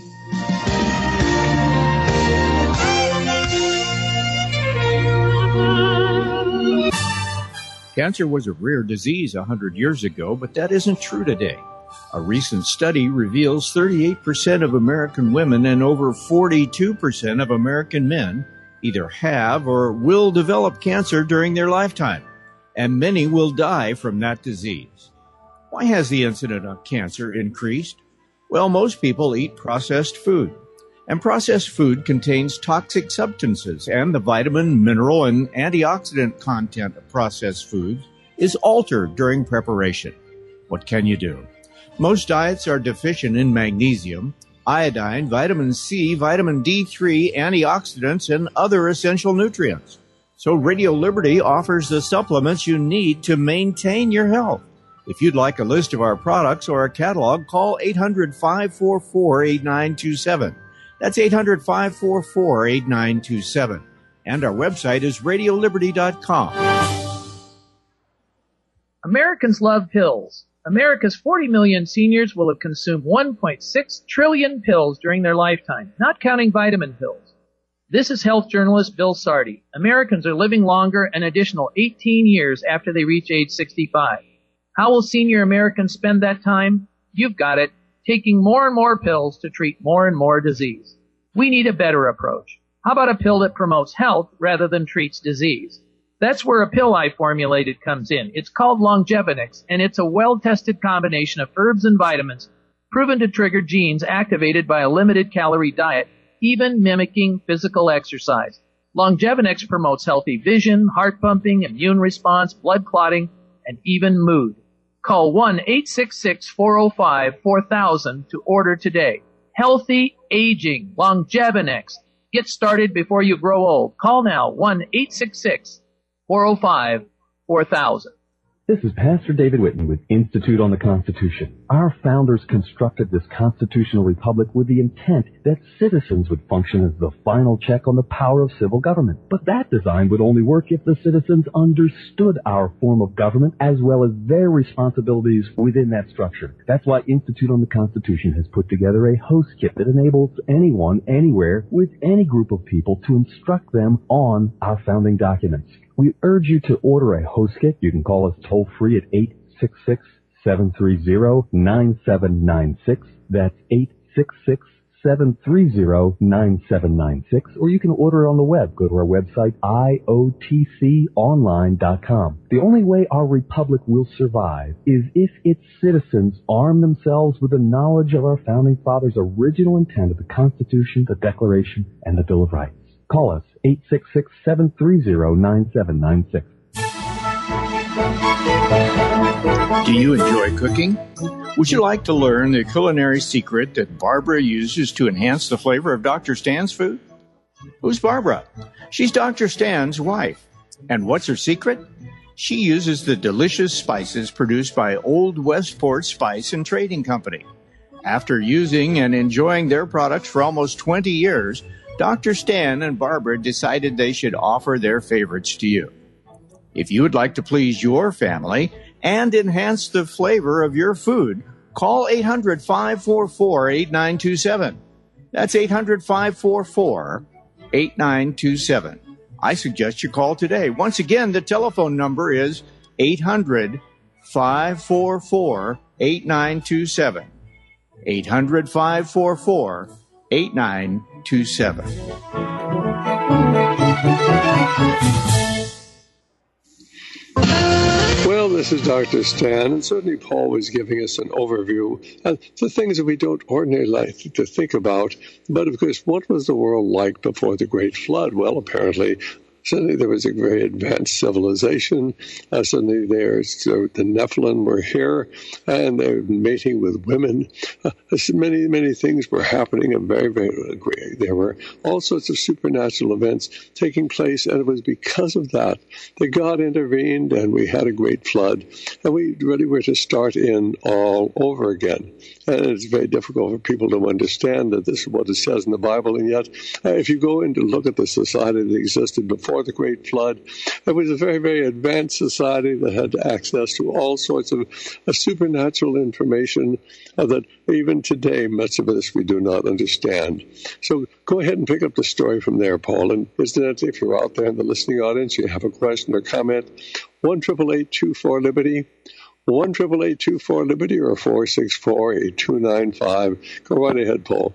Cancer was a rare disease one hundred years ago, but that isn't true today. A recent study reveals thirty-eight percent of American women and over forty-two percent of American men either have or will develop cancer during their lifetime, and many will die from that disease. Why has the incidence of cancer increased? Well, most people eat processed food, and processed food contains toxic substances, and the vitamin, mineral, and antioxidant content of processed foods is altered during preparation. What can you do? Most diets are deficient in magnesium, iodine, vitamin C, vitamin D three, antioxidants, and other essential nutrients. So Radio Liberty offers the supplements you need to maintain your health. If you'd like a list of our products or a catalog, call eight hundred, five four four, eight nine two seven. That's eight hundred, five four four, eight nine two seven. And our website is radio liberty dot com. Americans love pills. America's forty million seniors will have consumed one point six trillion pills during their lifetime, not counting vitamin pills. This is health journalist Bill Sardi. Americans are living longer an additional eighteen years after they reach age sixty-five. How will senior Americans spend that time? You've got it, taking more and more pills to treat more and more disease. We need a better approach. How about a pill that promotes health rather than treats disease? That's where a pill I formulated comes in. It's called Longevinix, and it's a well-tested combination of herbs and vitamins proven to trigger genes activated by a limited-calorie diet, even mimicking physical exercise. Longevinix promotes healthy vision, heart pumping, immune response, blood clotting, and even mood. Call one eight six six, four oh five, four thousand to order today. Healthy aging, Longevinix. Get started before you grow old. Call now, one eight six six, four oh five, four thousand. This is Pastor David Whitney with Institute on the Constitution. Our founders constructed this constitutional republic with the intent that citizens would function as the final check on the power of civil government. But that design would only work if the citizens understood our form of government as well as their responsibilities within that structure. That's why Institute on the Constitution has put together a host kit that enables anyone, anywhere, with any group of people to instruct them on our founding documents. We urge you to order a host kit. You can call us toll-free at eight six six, seven three zero, nine seven nine six. That's eight six six, seven three zero, nine seven nine six. Or you can order it on the web. Go to our website, I O T C online dot com. The only way our republic will survive is if its citizens arm themselves with the knowledge of our founding fathers' original intent of the Constitution, the Declaration, and the Bill of Rights. Call us, eight six six, seven three zero, nine seven nine six. Do you enjoy cooking? Would you like to learn the culinary secret that Barbara uses to enhance the flavor of Doctor Stan's food? Who's Barbara? She's Doctor Stan's wife. And what's her secret? She uses the delicious spices produced by Old Westport Spice and Trading Company. After using and enjoying their products for almost twenty years, Doctor Stan and Barbara decided they should offer their favorites to you. If you would like to please your family and enhance the flavor of your food, call eight hundred, five four four, eight nine two seven. That's eight hundred, five four four, eight nine two seven. I suggest you call today. Once again, the telephone number is eight hundred, five four four, eight nine two seven. eight hundred, five four four, eight nine two seven. Well, this is Doctor Stan, and certainly Paul was giving us an overview of the things that we don't ordinarily like to think about. But, of course, what was the world like before the Great Flood? Well, apparently suddenly there was a very advanced civilization. Uh, suddenly there's uh, the Nephilim were here, and they're mating with women. Uh, many, many things were happening, and very, very great. There were all sorts of supernatural events taking place, and it was because of that that God intervened, and we had a great flood, and we really were to start in all over again. And it's very difficult for people to understand that this is what it says in the Bible, and yet uh, if you go in to look at the society that existed before the Great Flood, it was a very, very advanced society that had access to all sorts of uh, supernatural information uh, that even today, much of this we do not understand. So go ahead and pick up the story from there, Paul. And incidentally, if you're out there in the listening audience, you have a question or comment, one eight eight eight, two four, Liberty, one eight eight eight, two four, Liberty, or four six four, eight two nine five. Go right ahead, Paul.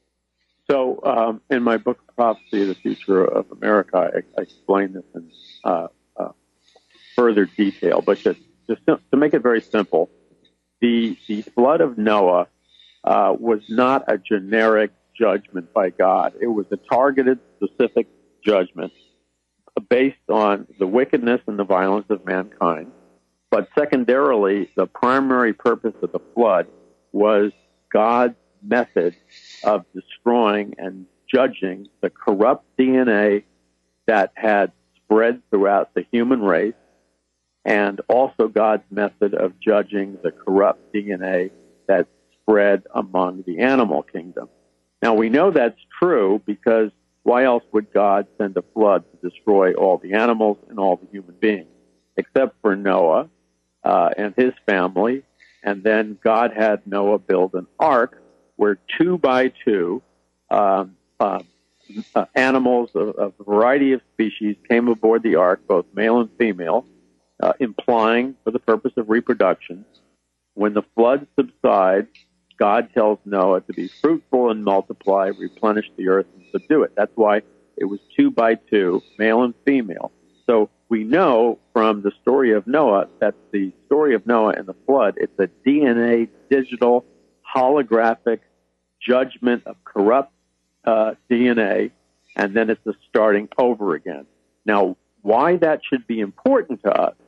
So um, in my book, Prophecy of the Future of America, I, I explain this in uh, uh, further detail. But just, just to, to make it very simple, the, the flood of Noah uh, was not a generic judgment by God. It was a targeted, specific judgment based on the wickedness and the violence of mankind. But secondarily, the primary purpose of the flood was God's method of destroying and judging the corrupt D N A that had spread throughout the human race, and also God's method of judging the corrupt D N A that spread among the animal kingdom. Now, we know that's true because why else would God send a flood to destroy all the animals and all the human beings, except for Noah uh, and his family? And then God had Noah build an ark where two by two um, uh, uh, animals of, of a variety of species came aboard the ark, both male and female, uh, implying for the purpose of reproduction. When the flood subsides, God tells Noah to be fruitful and multiply, replenish the earth, and subdue it. That's why it was two by two, male and female. So we know from the story of Noah that the story of Noah and the flood, it's a D N A, digital, holographic judgment of corrupt uh, D N A, and then it's a starting over again. Now, why that should be important to us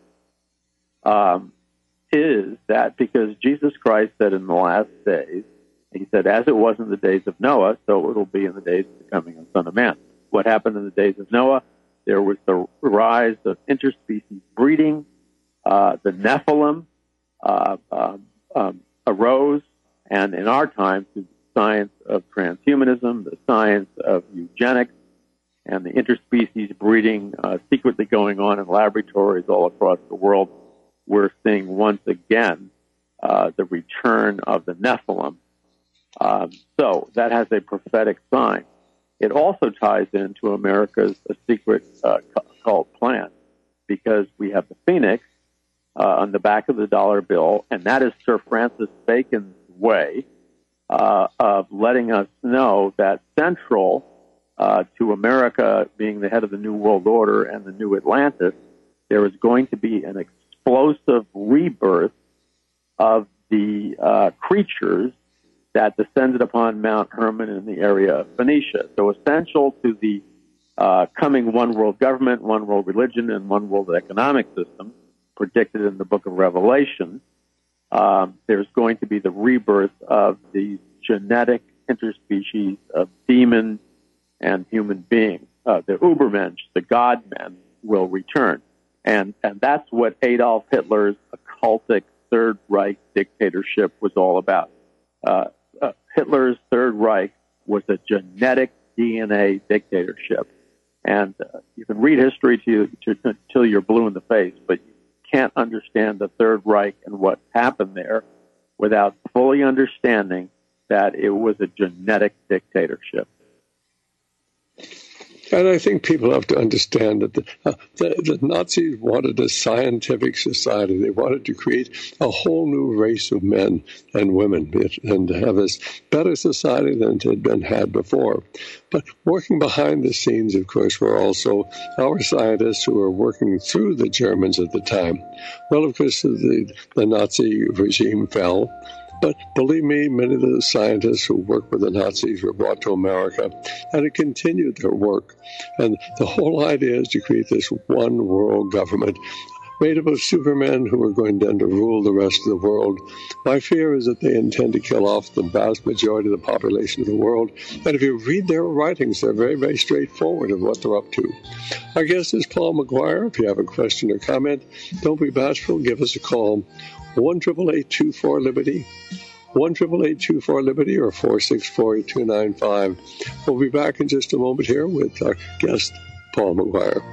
um, is that because Jesus Christ said in the last days, he said, as it was in the days of Noah, so it will be in the days of the coming of the Son of Man. What happened in the days of Noah? There was the rise of interspecies breeding. Uh, the Nephilim uh, um, um, arose, and in our time, through the science of transhumanism, the science of eugenics, and the interspecies breeding uh, secretly going on in laboratories all across the world, we're seeing once again uh, the return of the Nephilim. Um, so that has a prophetic sign. It also ties into America's a secret uh, cult plan, because we have the phoenix uh, on the back of the dollar bill, and that is Sir Francis Bacon's way uh, of letting us know that central uh, to America being the head of the New World Order and the New Atlantis, there is going to be an explosive rebirth of the uh, creatures that descended upon Mount Hermon in the area of Phoenicia. So essential to the uh, coming one world government, one world religion, and one world economic system predicted in the book of Revelation, um, there's going to be the rebirth of these genetic interspecies of demon and human beings. Uh, the Ubermensch, the God men, will return. And, and that's what Adolf Hitler's occultic Third Reich dictatorship was all about. Uh, uh, Hitler's Third Reich was a genetic D N A dictatorship. And uh, you can read history to, to, until you're blue in the face, but you can't understand the Third Reich and what happened there without fully understanding that it was a genetic dictatorship. And I think people have to understand that the, uh, the, the Nazis wanted a scientific society. They wanted to create a whole new race of men and women and have a better society than it had been had before. But working behind the scenes, of course, were also our scientists who were working through the Germans at the time. Well, of course, the, the Nazi regime fell. But believe me, many of the scientists who worked with the Nazis were brought to America and have continued their work. And the whole idea is to create this one world government made up of supermen who are going then to rule the rest of the world. My fear is that they intend to kill off the vast majority of the population of the world. And if you read their writings, they're very, very straightforward of what they're up to. Our guest is Paul McGuire. If you have a question or comment, don't be bashful. Give us a call. one eight eight eight, two four, Liberty. one eight eight eight, two four, Liberty or four six four, eight two nine five. We'll be back in just a moment here with our guest, Paul McGuire.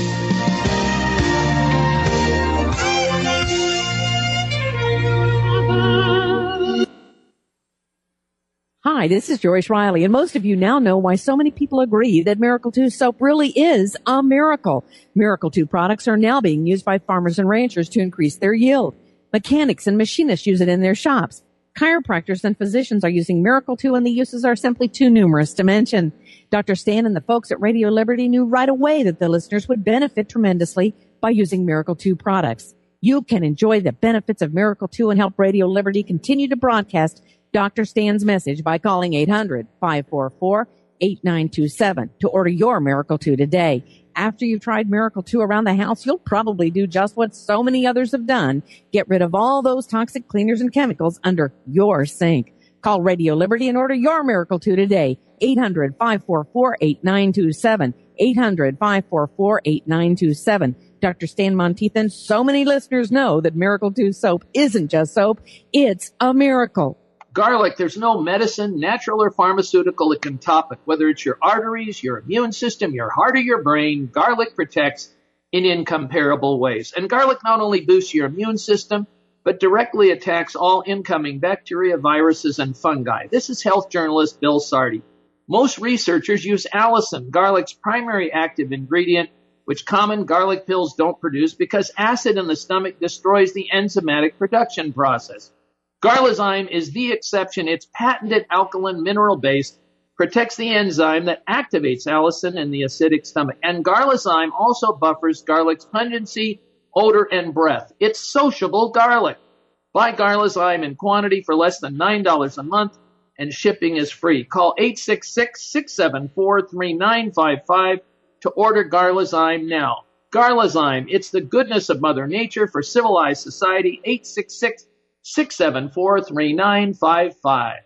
Hi, this is Joyce Riley, and most of you now know why so many people agree that Miracle two soap really is a miracle. Miracle two products are now being used by farmers and ranchers to increase their yield. Mechanics and machinists use it in their shops. Chiropractors and physicians are using Miracle two, and the uses are simply too numerous to mention. Doctor Stan and the folks at Radio Liberty knew right away that the listeners would benefit tremendously by using Miracle two products. You can enjoy the benefits of Miracle two and help Radio Liberty continue to broadcast Doctor Stan's message by calling eight hundred, five four four, eight nine two seven to order your Miracle two today. After you've tried Miracle two around the house, you'll probably do just what so many others have done. Get rid of all those toxic cleaners and chemicals under your sink. Call Radio Liberty and order your Miracle two today. eight hundred, five four four, eight nine two seven. eight hundred, five four four, eight nine two seven. Doctor Stan Monteithan, so many listeners know that Miracle two soap isn't just soap. It's a miracle. Garlic, there's no medicine, natural or pharmaceutical that can top it. Whether it's your arteries, your immune system, your heart or your brain, garlic protects in incomparable ways. And garlic not only boosts your immune system, but directly attacks all incoming bacteria, viruses, and fungi. This is health journalist Bill Sardi. Most researchers use allicin, garlic's primary active ingredient, which common garlic pills don't produce because acid in the stomach destroys the enzymatic production process. Garlizyme is the exception. Its patented alkaline mineral base protects the enzyme that activates allicin in the acidic stomach. And Garlizyme also buffers garlic's pungency, odor, and breath. It's sociable garlic. Buy Garlizyme in quantity for less than nine dollars a month, and shipping is free. Call eight six six, six seven four, three nine five five to order Garlizyme now. Garlizyme, it's the goodness of Mother Nature for civilized society. eight six six, six seven four, three nine five five.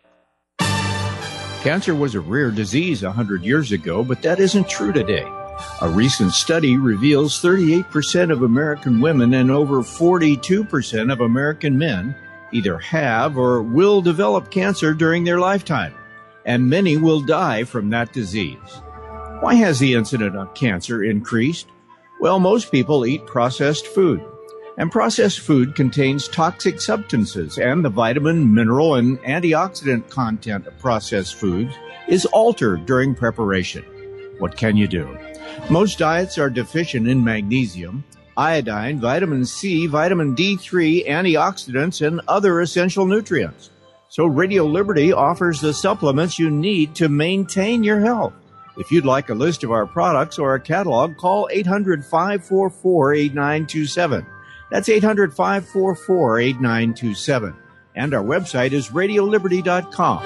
Cancer was a rare disease one hundred years ago, but that isn't true today. A recent study reveals thirty-eight percent of American women and over forty-two percent of American men either have or will develop cancer during their lifetime, and many will die from that disease. Why has the incidence of cancer increased? Well, most people eat processed food. And processed food contains toxic substances, and the vitamin, mineral, and antioxidant content of processed foods is altered during preparation. What can you do? Most diets are deficient in magnesium, iodine, vitamin C, vitamin D three, antioxidants, and other essential nutrients. So Radio Liberty offers the supplements you need to maintain your health. If you'd like a list of our products or a catalog, call eight hundred, five four four, eight nine two seven. That's eight hundred, five four four, eight nine two seven. And our website is radio liberty dot com.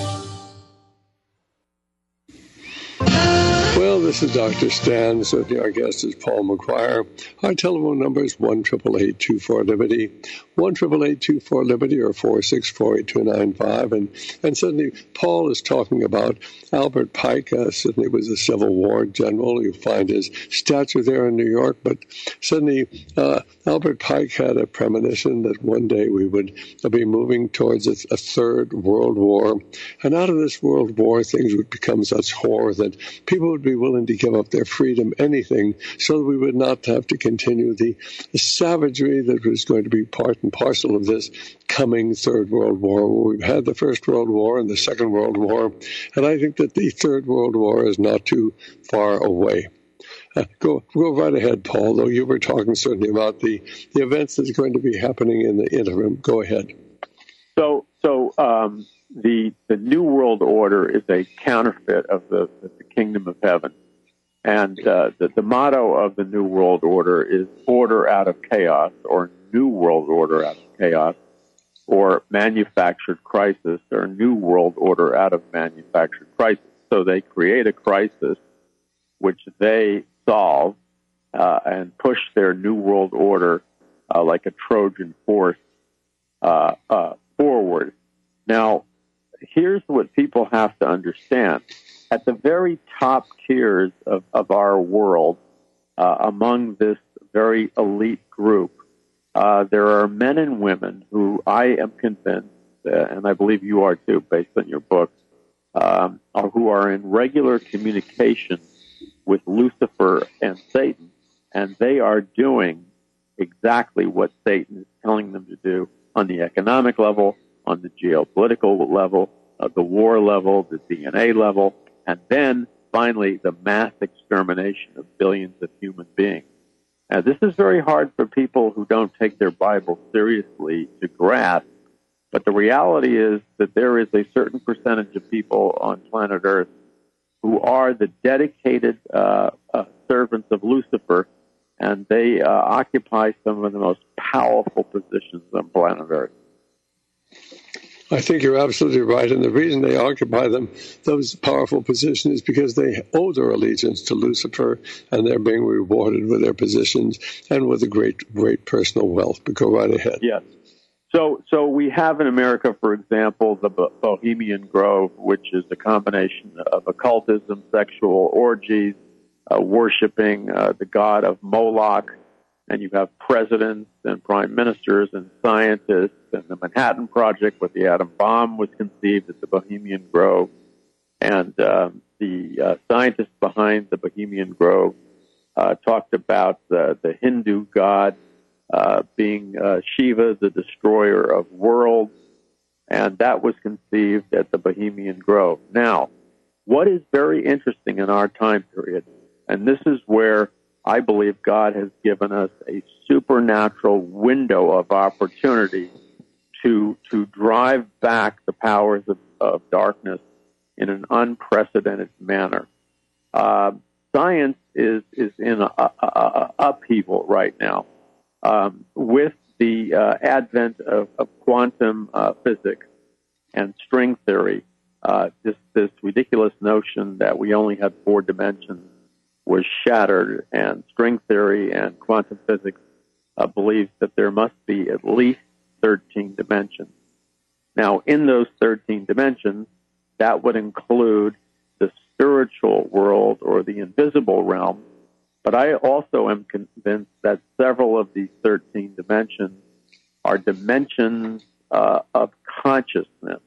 Well, this is Doctor Stan. Certainly our guest is Paul McGuire. Our telephone number is one eight eight eight, two four, Liberty, one eight eight eight, two four, Liberty, or four six four, eight two nine five. And, and certainly Paul is talking about Albert Pike. Uh, certainly was a Civil War general. You find his statue there in New York. But suddenly uh, Albert Pike had a premonition that one day we would be moving towards a, a third world war. And out of this world war, things would become such horror that people would be willing to give up their freedom, anything, so that we would not have to continue the, the savagery that was going to be part and parcel of this coming Third World War. We've had the First World War and the Second World War, and I think that the Third World War is not too far away. Uh, go go right ahead, Paul, though you were talking certainly about the, the events that's going to be happening in the interim. Go ahead. So, so um, the the New World Order is a counterfeit of the, the Kingdom of Heaven. And uh, the, the motto of the New World Order is order out of chaos, or New World Order out of chaos. or manufactured crisis, or new world order out of manufactured crisis. So they create a crisis which they solve uh, and push their new world order uh, like a Trojan horse uh, uh, forward. Now, here's what people have to understand. At the very top tiers of, of our world, uh, among this very elite group, uh, there are men and women who I am convinced, uh, and I believe you are too, based on your book, um, who are in regular communication with Lucifer and Satan, and they are doing exactly what Satan is telling them to do on the economic level, on the geopolitical level, uh, the war level, the D N A level, and then finally the mass extermination of billions of human beings. Now, this is very hard for people who don't take their Bible seriously to grasp, but the reality is that there is a certain percentage of people on planet Earth who are the dedicated uh, uh, servants of Lucifer, and they uh, occupy some of the most powerful positions on planet Earth. I think you're absolutely right, and the reason they occupy them, those powerful positions, is because they owe their allegiance to Lucifer, and they're being rewarded with their positions and with a great, great personal wealth. But go right ahead. Yes. So, so we have in America, for example, the Bo- Bohemian Grove, which is a combination of occultism, sexual orgies, uh, worshiping uh, the god of Moloch, and you have presidents and prime ministers and scientists, and the Manhattan Project, where the atom bomb was conceived at the Bohemian Grove, and um, the uh, scientists behind the Bohemian Grove uh, talked about the, the Hindu god uh, being uh, Shiva, the destroyer of worlds, and that was conceived at the Bohemian Grove. Now, what is very interesting in our time period, and this is where I believe God has given us a supernatural window of opportunity to to drive back the powers of, of darkness in an unprecedented manner. Uh, science is is in a, a, a upheaval right now um, with the uh, advent of, of quantum uh, physics and string theory. Uh, this this ridiculous notion that we only had four dimensions was shattered, and string theory and quantum physics uh, believes that there must be at least thirteen dimensions. Now, in those thirteen dimensions, that would include the spiritual world or the invisible realm, but I also am convinced that several of these thirteen dimensions are dimensions uh, of consciousness,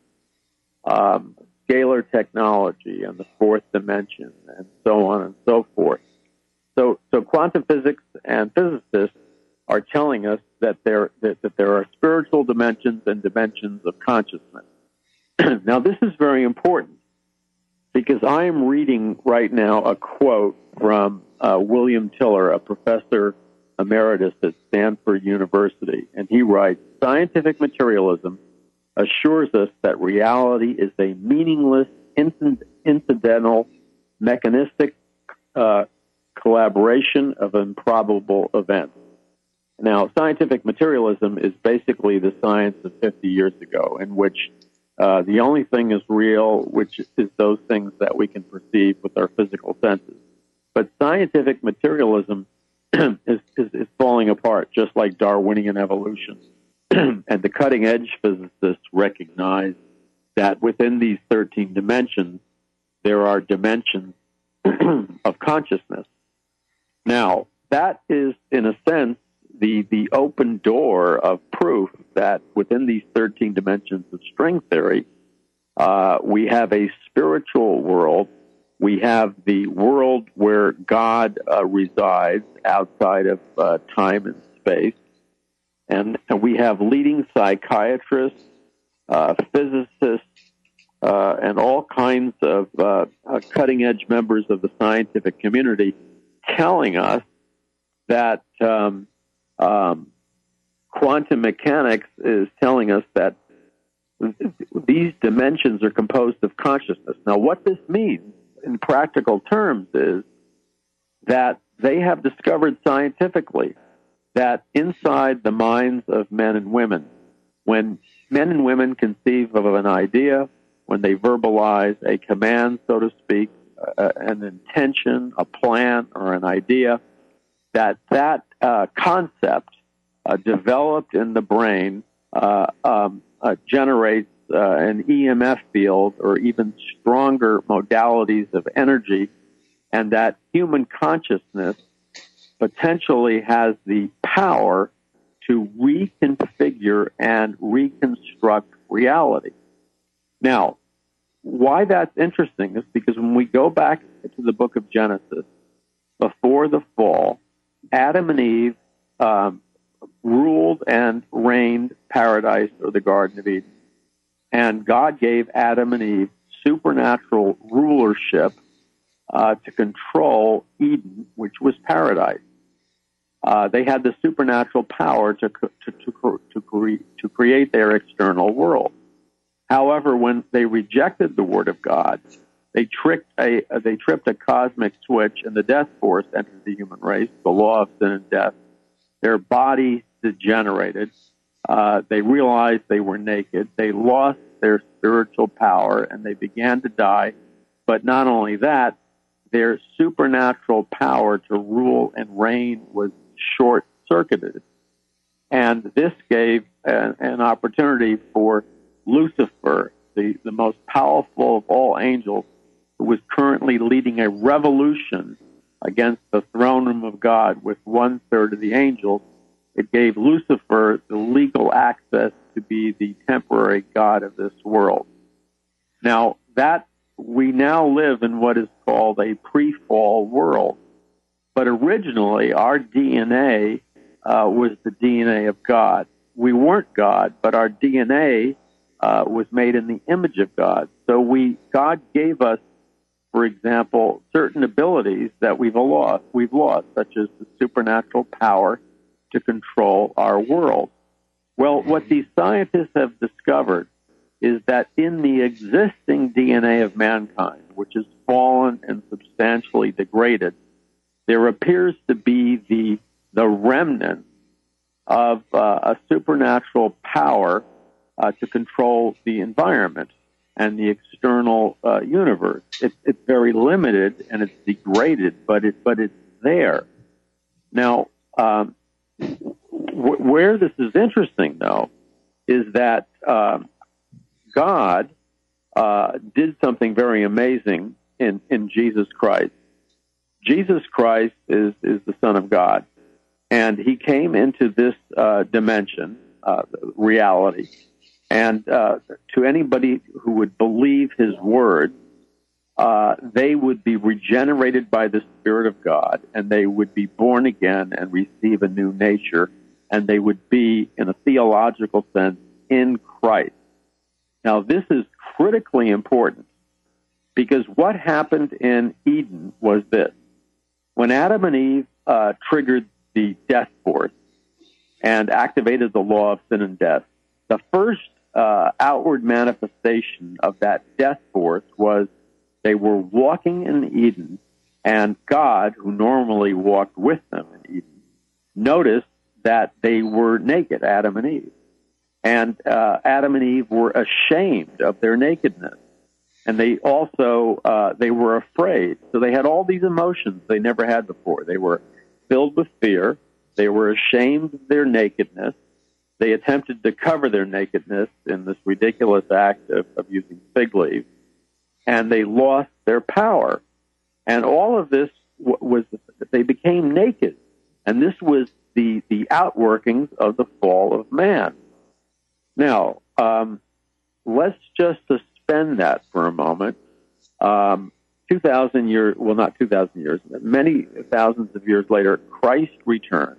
um, scalar technology and the fourth dimension, and so on and so forth. So, so quantum physics and physicists are telling us that there that, that there are spiritual dimensions and dimensions of consciousness. Now, this is very important because I am reading right now a quote from uh, William Tiller, a professor emeritus at Stanford University, and he writes, "Scientific materialism assures us that reality is a meaningless, incidental, mechanistic uh, collaboration of improbable events." Now, scientific materialism is basically the science of fifty years ago, in which uh, the only thing is real, which is those things that we can perceive with our physical senses. But scientific materialism is, is, is falling apart, just like Darwinian evolution. And the cutting-edge physicists recognize that within these thirteen dimensions, there are dimensions of consciousness. Now, that is, in a sense, the, the open door of proof that within these thirteen dimensions of string theory, uh, we have a spiritual world. We have the world where God uh, resides outside of uh, time and space. And, and we have leading psychiatrists, uh, physicists, uh, and all kinds of uh, uh, cutting-edge members of the scientific community telling us that um, um, quantum mechanics is telling us that these dimensions are composed of consciousness. Now, what this means in practical terms is that they have discovered scientifically that inside the minds of men and women, when men and women conceive of an idea when they verbalize a command, so to speak, uh, an intention, a plan, or an idea, that that uh, concept uh, developed in the brain uh, um, uh, generates uh, an E M F field or even stronger modalities of energy, and that human consciousness potentially has the power to reconfigure and reconstruct reality. Now, why that's interesting is because when we go back to the book of Genesis, before the fall, Adam and Eve um, ruled and reigned paradise or the Garden of Eden. And God gave Adam and Eve supernatural rulership uh, to control Eden, which was paradise. Uh, they had the supernatural power to to to, to, cre- to create their external world. However, when they rejected the word of God, they tricked a they tripped a cosmic switch, and the death force entered the human race. The law of sin and death. Their bodies degenerated. Uh, they realized they were naked. They lost their spiritual power, and they began to die. But not only that, their supernatural power to rule and reign was short-circuited. And this gave an, an opportunity for Lucifer, the, the most powerful of all angels, who was currently leading a revolution against the throne room of God with one-third of the angels. It gave Lucifer the legal access to be the temporary god of this world. Now, that we now live in what is called a pre-fall world. But originally, our D N A uh, was the D N A of God. We weren't God, but our D N A uh, was made in the image of God. So we, God gave us, for example, certain abilities that we've lost, we've lost, such as the supernatural power to control our world. Well, what these scientists have discovered is that in the existing D N A of mankind, which is fallen and substantially degraded, there appears to be the the remnant of uh, a supernatural power uh, to control the environment and the external uh, universe. It's, it's very limited and it's degraded, but it but it's there. Now, um, w- where this is interesting, though, is that um, God uh, did something very amazing in, in Jesus Christ. Jesus Christ is, is the Son of God, and he came into this uh, dimension, uh, reality, and uh, to anybody who would believe his word, uh, they would be regenerated by the Spirit of God, and they would be born again and receive a new nature, and they would be, in a theological sense, in Christ. Now, this is critically important, because what happened in Eden was this. When Adam and Eve uh, triggered the death force and activated the law of sin and death, the first uh, outward manifestation of that death force was they were walking in Eden, and God, who normally walked with them in Eden, noticed that they were naked, Adam and Eve. And uh, Adam and Eve were ashamed of their nakedness. And they also, uh, they were afraid. So they had all these emotions they never had before. They were filled with fear. They were ashamed of their nakedness. They attempted to cover their nakedness in this ridiculous act of, of using fig leaves. And they lost their power. And all of this was, they became naked. And this was the, the outworkings of the fall of man. Now, um, let's just suspend that for a moment. Um, two thousand years, well, not two thousand years, many thousands of years later, Christ returns.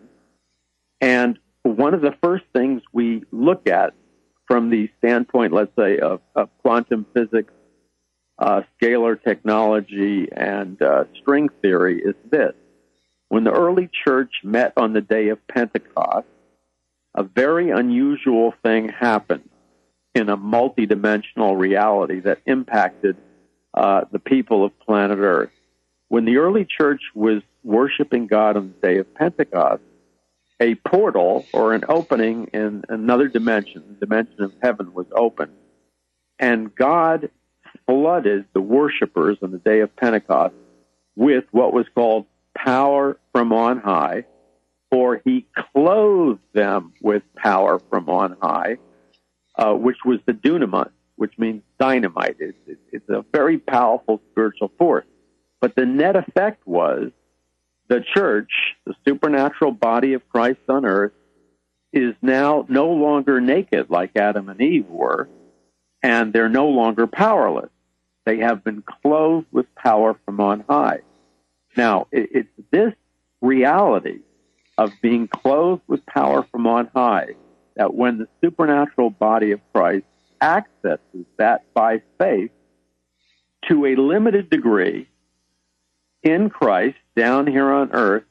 And one of the first things we look at from the standpoint, let's say, of, of quantum physics, uh, scalar technology, and uh, string theory is this. When the early church met on the day of Pentecost, a very unusual thing happened in a multidimensional reality that impacted uh, the people of planet Earth. When the early church was worshiping God on the day of Pentecost, a portal or an opening in another dimension, the dimension of heaven was open, and God flooded the worshipers on the day of Pentecost with what was called power from on high, or he clothed them with power from on high, uh, which was the dunamis, which means dynamite. It's, it's, it's a very powerful spiritual force. But the net effect was the church, the supernatural body of Christ on earth, is now no longer naked like Adam and Eve were, and they're no longer powerless. They have been clothed with power from on high. Now, it, it's this reality of being clothed with power from on high that when the supernatural body of Christ accesses that by faith to a limited degree in Christ down here on earth,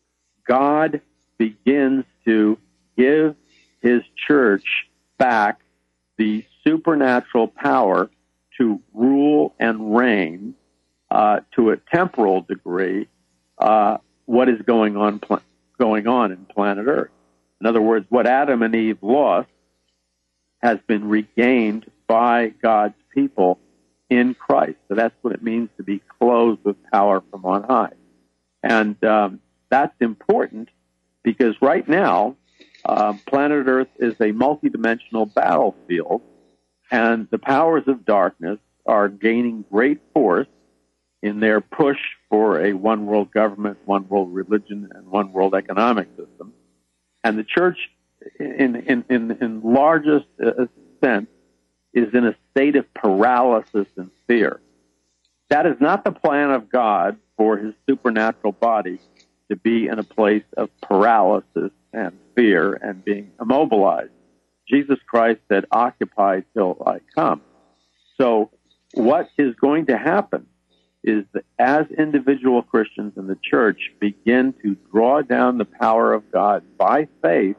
God begins to give his church back the supernatural power to rule and reign uh, to a temporal degree uh, what is going on pl- going on in planet Earth. In other words, what Adam and Eve lost has been regained by God's people in Christ. So that's what it means to be clothed with power from on high. And um, that's important because right now, uh, planet Earth is a multidimensional battlefield, and the powers of darkness are gaining great force in their push for a one world government, one world religion, and one world economic system. And the church, in in in, in largest uh, sense, is in a state of paralysis and fear. That is not the plan of God for his supernatural body to be in a place of paralysis and fear and being immobilized. Jesus Christ said, "Occupy till I come." So what is going to happen is that as individual Christians in the church begin to draw down the power of God by faith,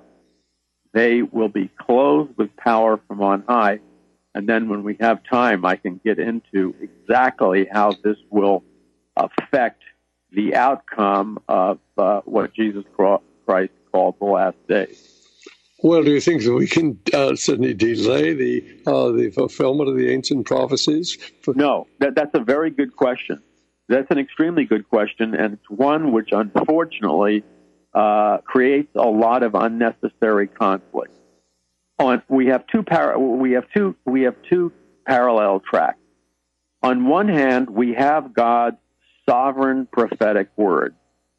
they will be clothed with power from on high. And then when we have time, I can get into exactly how this will affect the outcome of uh, what Jesus Christ called the last days. Well, do you think that we can uh, suddenly delay the uh, the fulfillment of the ancient prophecies? No, that, that's a very good question. That's an extremely good question, and it's one which unfortunately uh, creates a lot of unnecessary conflict. On we have two par- we have two we have two parallel tracks. On one hand, we have God's sovereign prophetic word,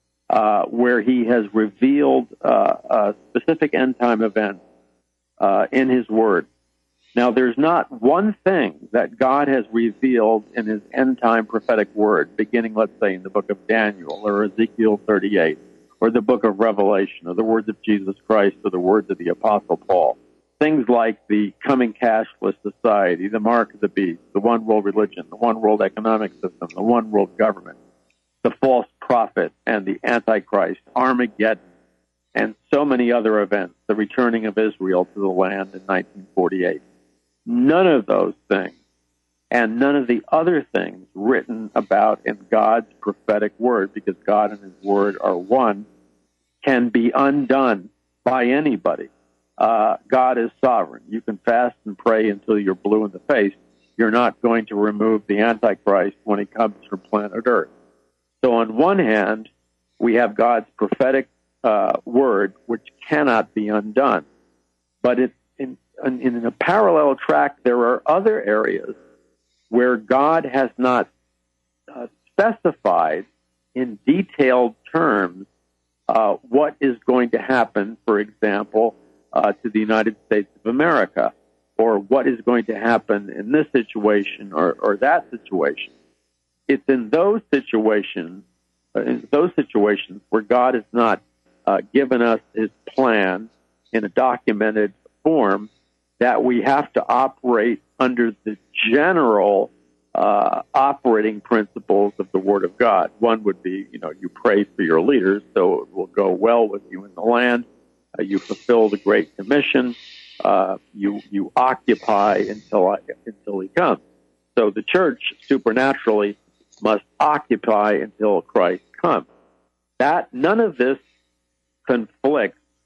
Uh, where he has revealed uh, uh, specific end-time events uh, in his word. Now, there's not one thing that God has revealed in his end-time prophetic word, beginning, let's say, in the book of Daniel or Ezekiel thirty-eight or the book of Revelation or the words of Jesus Christ or the words of the Apostle Paul. Things like the coming cashless society, the mark of the beast, the one world religion, the one world economic system, the one world government, the false prophet and the Antichrist, Armageddon, and so many other events, the returning of Israel to the land in nineteen forty-eight. None of those things and none of the other things written about in God's prophetic word, because God and his word are one, can be undone by anybody. Uh, God is sovereign. You can fast and pray until you're blue in the face. You're not going to remove the Antichrist when he comes from planet Earth. So on one hand, we have God's prophetic uh, word, which cannot be undone. But it, in, in, in a parallel track, there are other areas where God has not uh, specified in detailed terms uh, what is going to happen, for example, uh, to the United States of America, or what is going to happen in this situation or, or that situation. It's in those situations, uh, in those situations where God has not uh, given us his plan in a documented form, that we have to operate under the general uh, operating principles of the Word of God. One would be, you know, you pray for your leaders so it will go well with you in the land. Uh, you fulfill the Great Commission. Uh, you you occupy until I, until he comes. So the church supernaturally must occupy until Christ comes. That none of this conflicts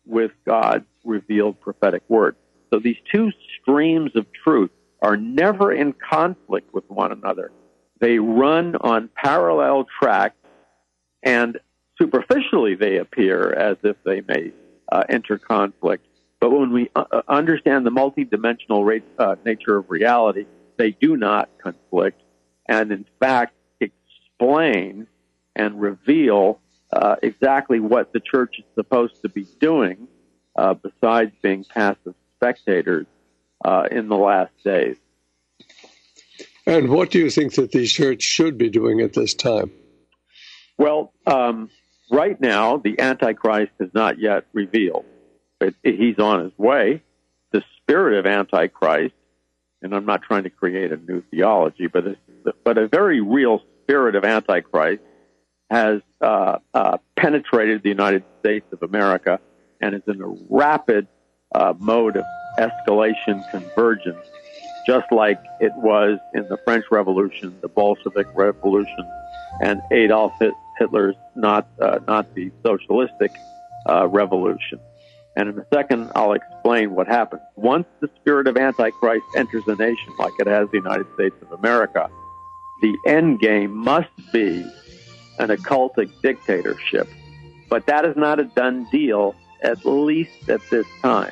God's revealed prophetic word. So these two streams of truth are never in conflict with one another. They run on parallel tracks, and superficially they appear as if they may uh, enter conflict. But when we uh, understand the multidimensional rate, uh, nature of reality, they do not conflict, and in fact explain and reveal uh, exactly what the church is supposed to be doing, uh, besides being passive spectators uh, in the last days. And what do you think that the church should be doing at this time? Well, um, right now, the Antichrist has not yet revealed. It, it, he's on his way. The spirit of Antichrist, and I'm not trying to create a new theology, but a, but a very real spirit of Antichrist has uh, uh, penetrated the United States of America and is in a rapid uh, mode of escalation convergence, just like it was in the French Revolution, the Bolshevik Revolution, and Adolf Hitler's not, uh, Nazi socialistic uh, revolution. And in a second, I'll explain what happens. Once the spirit of Antichrist enters a nation, like it has the United States of America, the end game must be an occultic dictatorship. But that is not a done deal, at least at this time.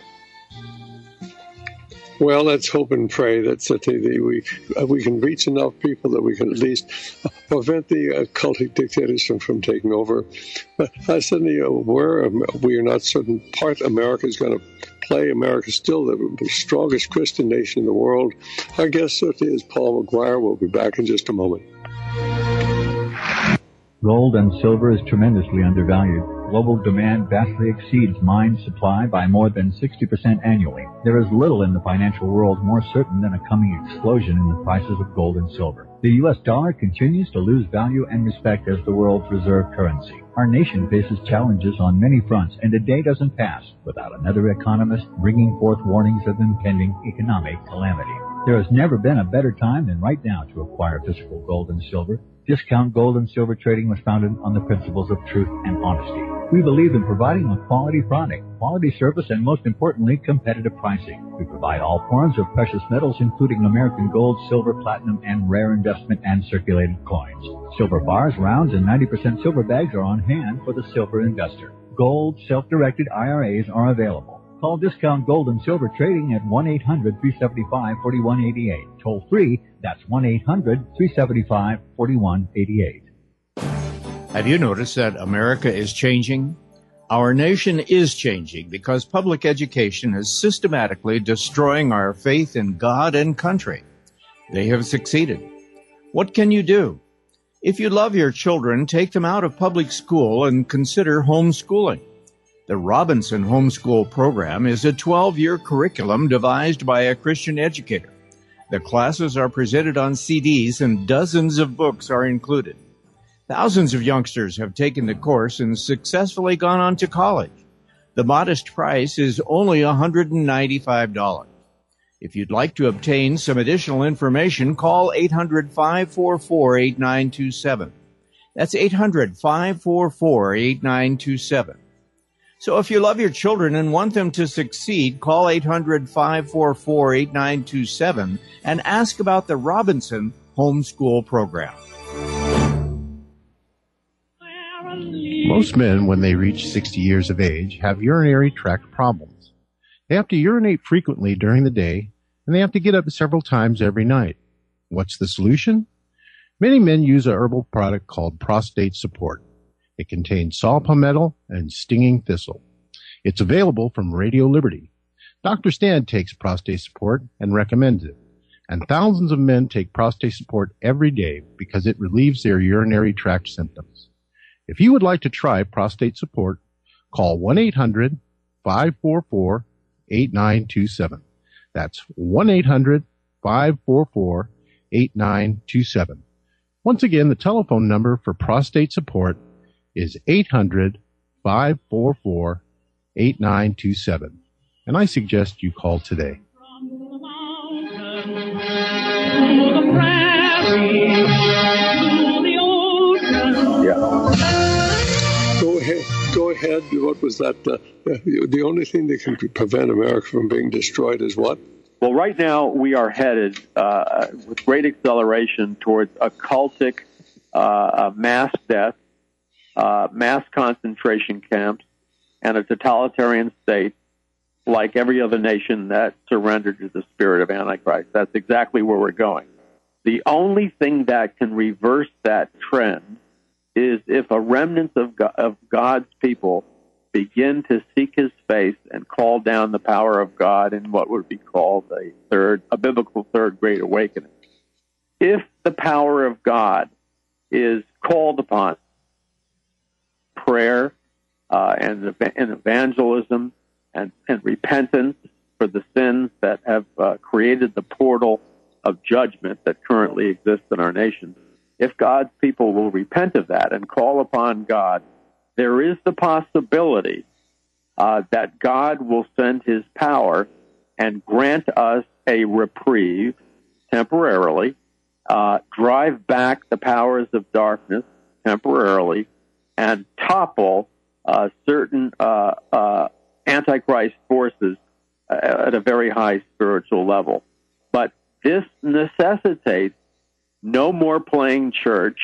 Well, let's hope and pray that Sati, we uh, we can reach enough people that we can at least prevent the uh, cultic dictators from, from taking over. But I suddenly aware we are not certain part America is going to play. America is still the, the strongest Christian nation in the world. Our guest Sati is Paul McGuire. We'll be back in just a moment. Gold and silver is tremendously undervalued. Global demand vastly exceeds mine supply by more than sixty percent annually. There is little in the financial world more certain than a coming explosion in the prices of gold and silver. The U S dollar continues to lose value and respect as the world's reserve currency. Our nation faces challenges on many fronts, and a day doesn't pass without another economist bringing forth warnings of impending economic calamity. There has never been a better time than right now to acquire physical gold and silver. Discount Gold and Silver Trading was founded on the principles of truth and honesty. We believe in providing a quality product, quality service, and most importantly, competitive pricing. We provide all forms of precious metals, including American gold, silver, platinum, and rare investment and circulated coins. Silver bars, rounds, and ninety percent silver bags are on hand for the silver investor. Gold, self-directed I R As are available. Call Discount Gold and Silver Trading at one eight hundred, three seven five, four one eight eight. Toll free, that's one eight hundred, three seven five, four one eight eight. Have you noticed that America is changing? Our nation is changing because public education is systematically destroying our faith in God and country. They have succeeded. What can you do? If you love your children, take them out of public school and consider homeschooling. The Robinson Homeschool Program is a twelve-year curriculum devised by a Christian educator. The classes are presented on C Ds and dozens of books are included. Thousands of youngsters have taken the course and successfully gone on to college. The modest price is only one hundred ninety-five dollars. If you'd like to obtain some additional information, call eight hundred, five four four, eight nine two seven. That's eight hundred, five four four, eight nine two seven. So if you love your children and want them to succeed, call eight hundred, five four four, eight nine two seven and ask about the Robinson Homeschool Program. Most men, when they reach sixty years of age, have urinary tract problems. They have to urinate frequently during the day, and they have to get up several times every night. What's the solution? Many men use a herbal product called Prostate Support. It contains saw palmetto and stinging thistle. It's available from Radio Liberty. Doctor Stan takes Prostate Support and recommends it. And thousands of men take Prostate Support every day because it relieves their urinary tract symptoms. If you would like to try Prostate Support, call one eight hundred, five four four, eight nine two seven. That's one eight hundred, five four four, eight nine two seven. Once again, the telephone number for Prostate Support is eight hundred, five four four, eight nine two seven. And I suggest you call today. Go ahead, go ahead ahead. What was that? Uh, the only thing that can prevent America from being destroyed is what? Well, right now we are headed uh, with great acceleration towards a cultic uh, mass death, uh, mass concentration camps, and a totalitarian state like every other nation that surrendered to the spirit of Antichrist. That's exactly where we're going. The only thing that can reverse that trend is if a remnant of, God, of God's people begin to seek his face and call down the power of God in what would be called a third, a biblical third great awakening. If the power of God is called upon, prayer uh, and, and evangelism and, and repentance for the sins that have uh, created the portal of judgment that currently exists in our nation, if God's people will repent of that and call upon God, there is the possibility uh, that God will send his power and grant us a reprieve temporarily, uh, drive back the powers of darkness temporarily, and topple uh, certain uh, uh, Antichrist forces at a very high spiritual level. But this necessitates no more playing church,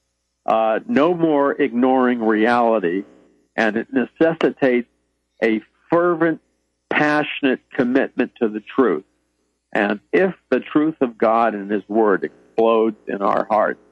uh, no more ignoring reality, and it necessitates a fervent, passionate commitment to the truth. And if the truth of God and his word explodes in our hearts,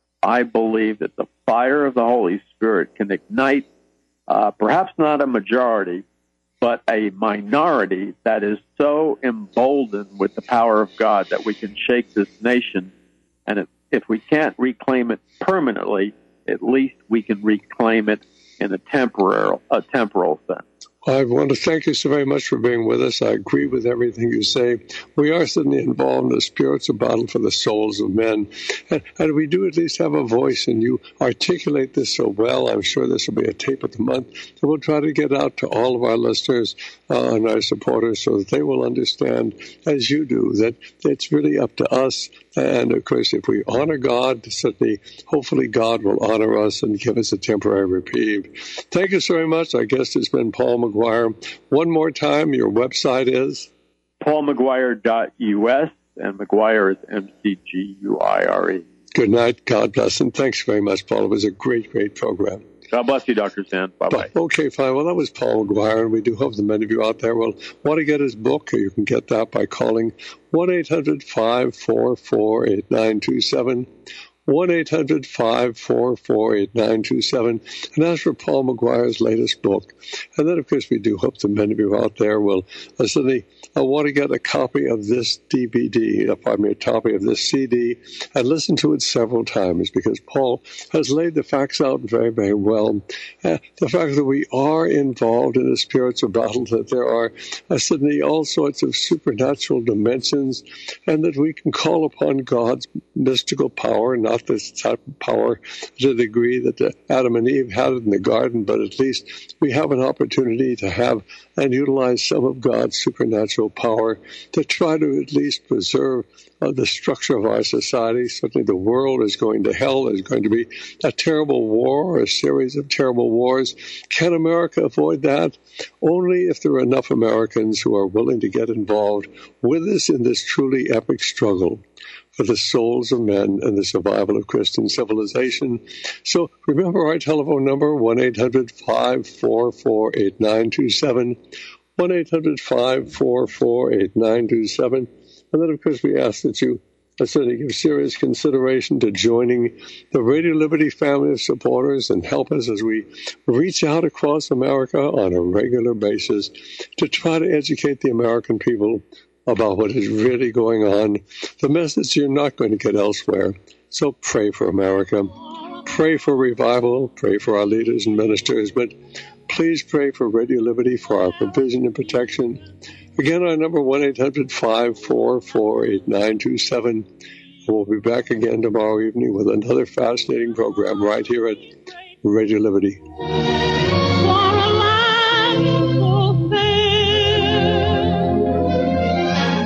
I believe that the fire of the Holy Spirit can ignite, uh, perhaps not a majority, but a minority that is so emboldened with the power of God that we can shake this nation. And if, if we can't reclaim it permanently, at least we can reclaim it in a temporal, a temporal sense. I want to thank you so very much for being with us. I agree with everything you say. We are certainly involved in a spiritual battle for the souls of men. And, and we do at least have a voice, and you articulate this so well. I'm sure this will be a tape of the month. And we'll try to get out to all of our listeners uh, and our supporters so that they will understand, as you do, that it's really up to us. And, of course, if we honor God, certainly, hopefully God will honor us and give us a temporary reprieve. Thank you so very much. Our guest has been Paul McGuire. One more time, your website is? paul mcguire dot U S, and McGuire is M C G U I R E. Good night. God bless. And thanks very much, Paul. It was a great, great program. God bless you, Doctor Stan. Bye-bye. Okay, fine. Well, that was Paul McGuire, and we do hope that many of you out there will want to get his book. You can get that by calling one eight hundred five four four eight nine two seven. one eight hundred five four four eight nine two seven, and ask for Paul McGuire's latest book. And then, of course, we do hope that many of you out there will uh, suddenly uh, want to get a copy of this D V D, uh, pardon me, a copy of this C D, and listen to it several times, because Paul has laid the facts out very, very well. Uh, the fact that we are involved in a spiritual battle, that there are uh, suddenly all sorts of supernatural dimensions, and that we can call upon God's mystical power, not Not this type of power to the degree that the Adam and Eve had it in the garden, but at least we have an opportunity to have and utilize some of God's supernatural power to try to at least preserve uh, the structure of our society. Certainly the world is going to hell. There's going to be a terrible war, a series of terrible wars. Can America avoid that? Only if there are enough Americans who are willing to get involved with us in this truly epic struggle for the souls of men and the survival of Christian civilization. So remember our telephone number, one eight hundred five four four eight nine two seven, one eight hundred five four four eight nine two seven. And then, of course, we ask that you certainly give serious consideration to joining the Radio Liberty family of supporters and help us as we reach out across America on a regular basis to try to educate the American people about what is really going on, the message you're not going to get elsewhere. So pray for America. Pray for revival. Pray for our leaders and ministers. But please pray for Radio Liberty, for our provision and protection. Again, our number, one eight hundred five four four eight nine two seven. We'll be back again tomorrow evening with another fascinating program right here at Radio Liberty.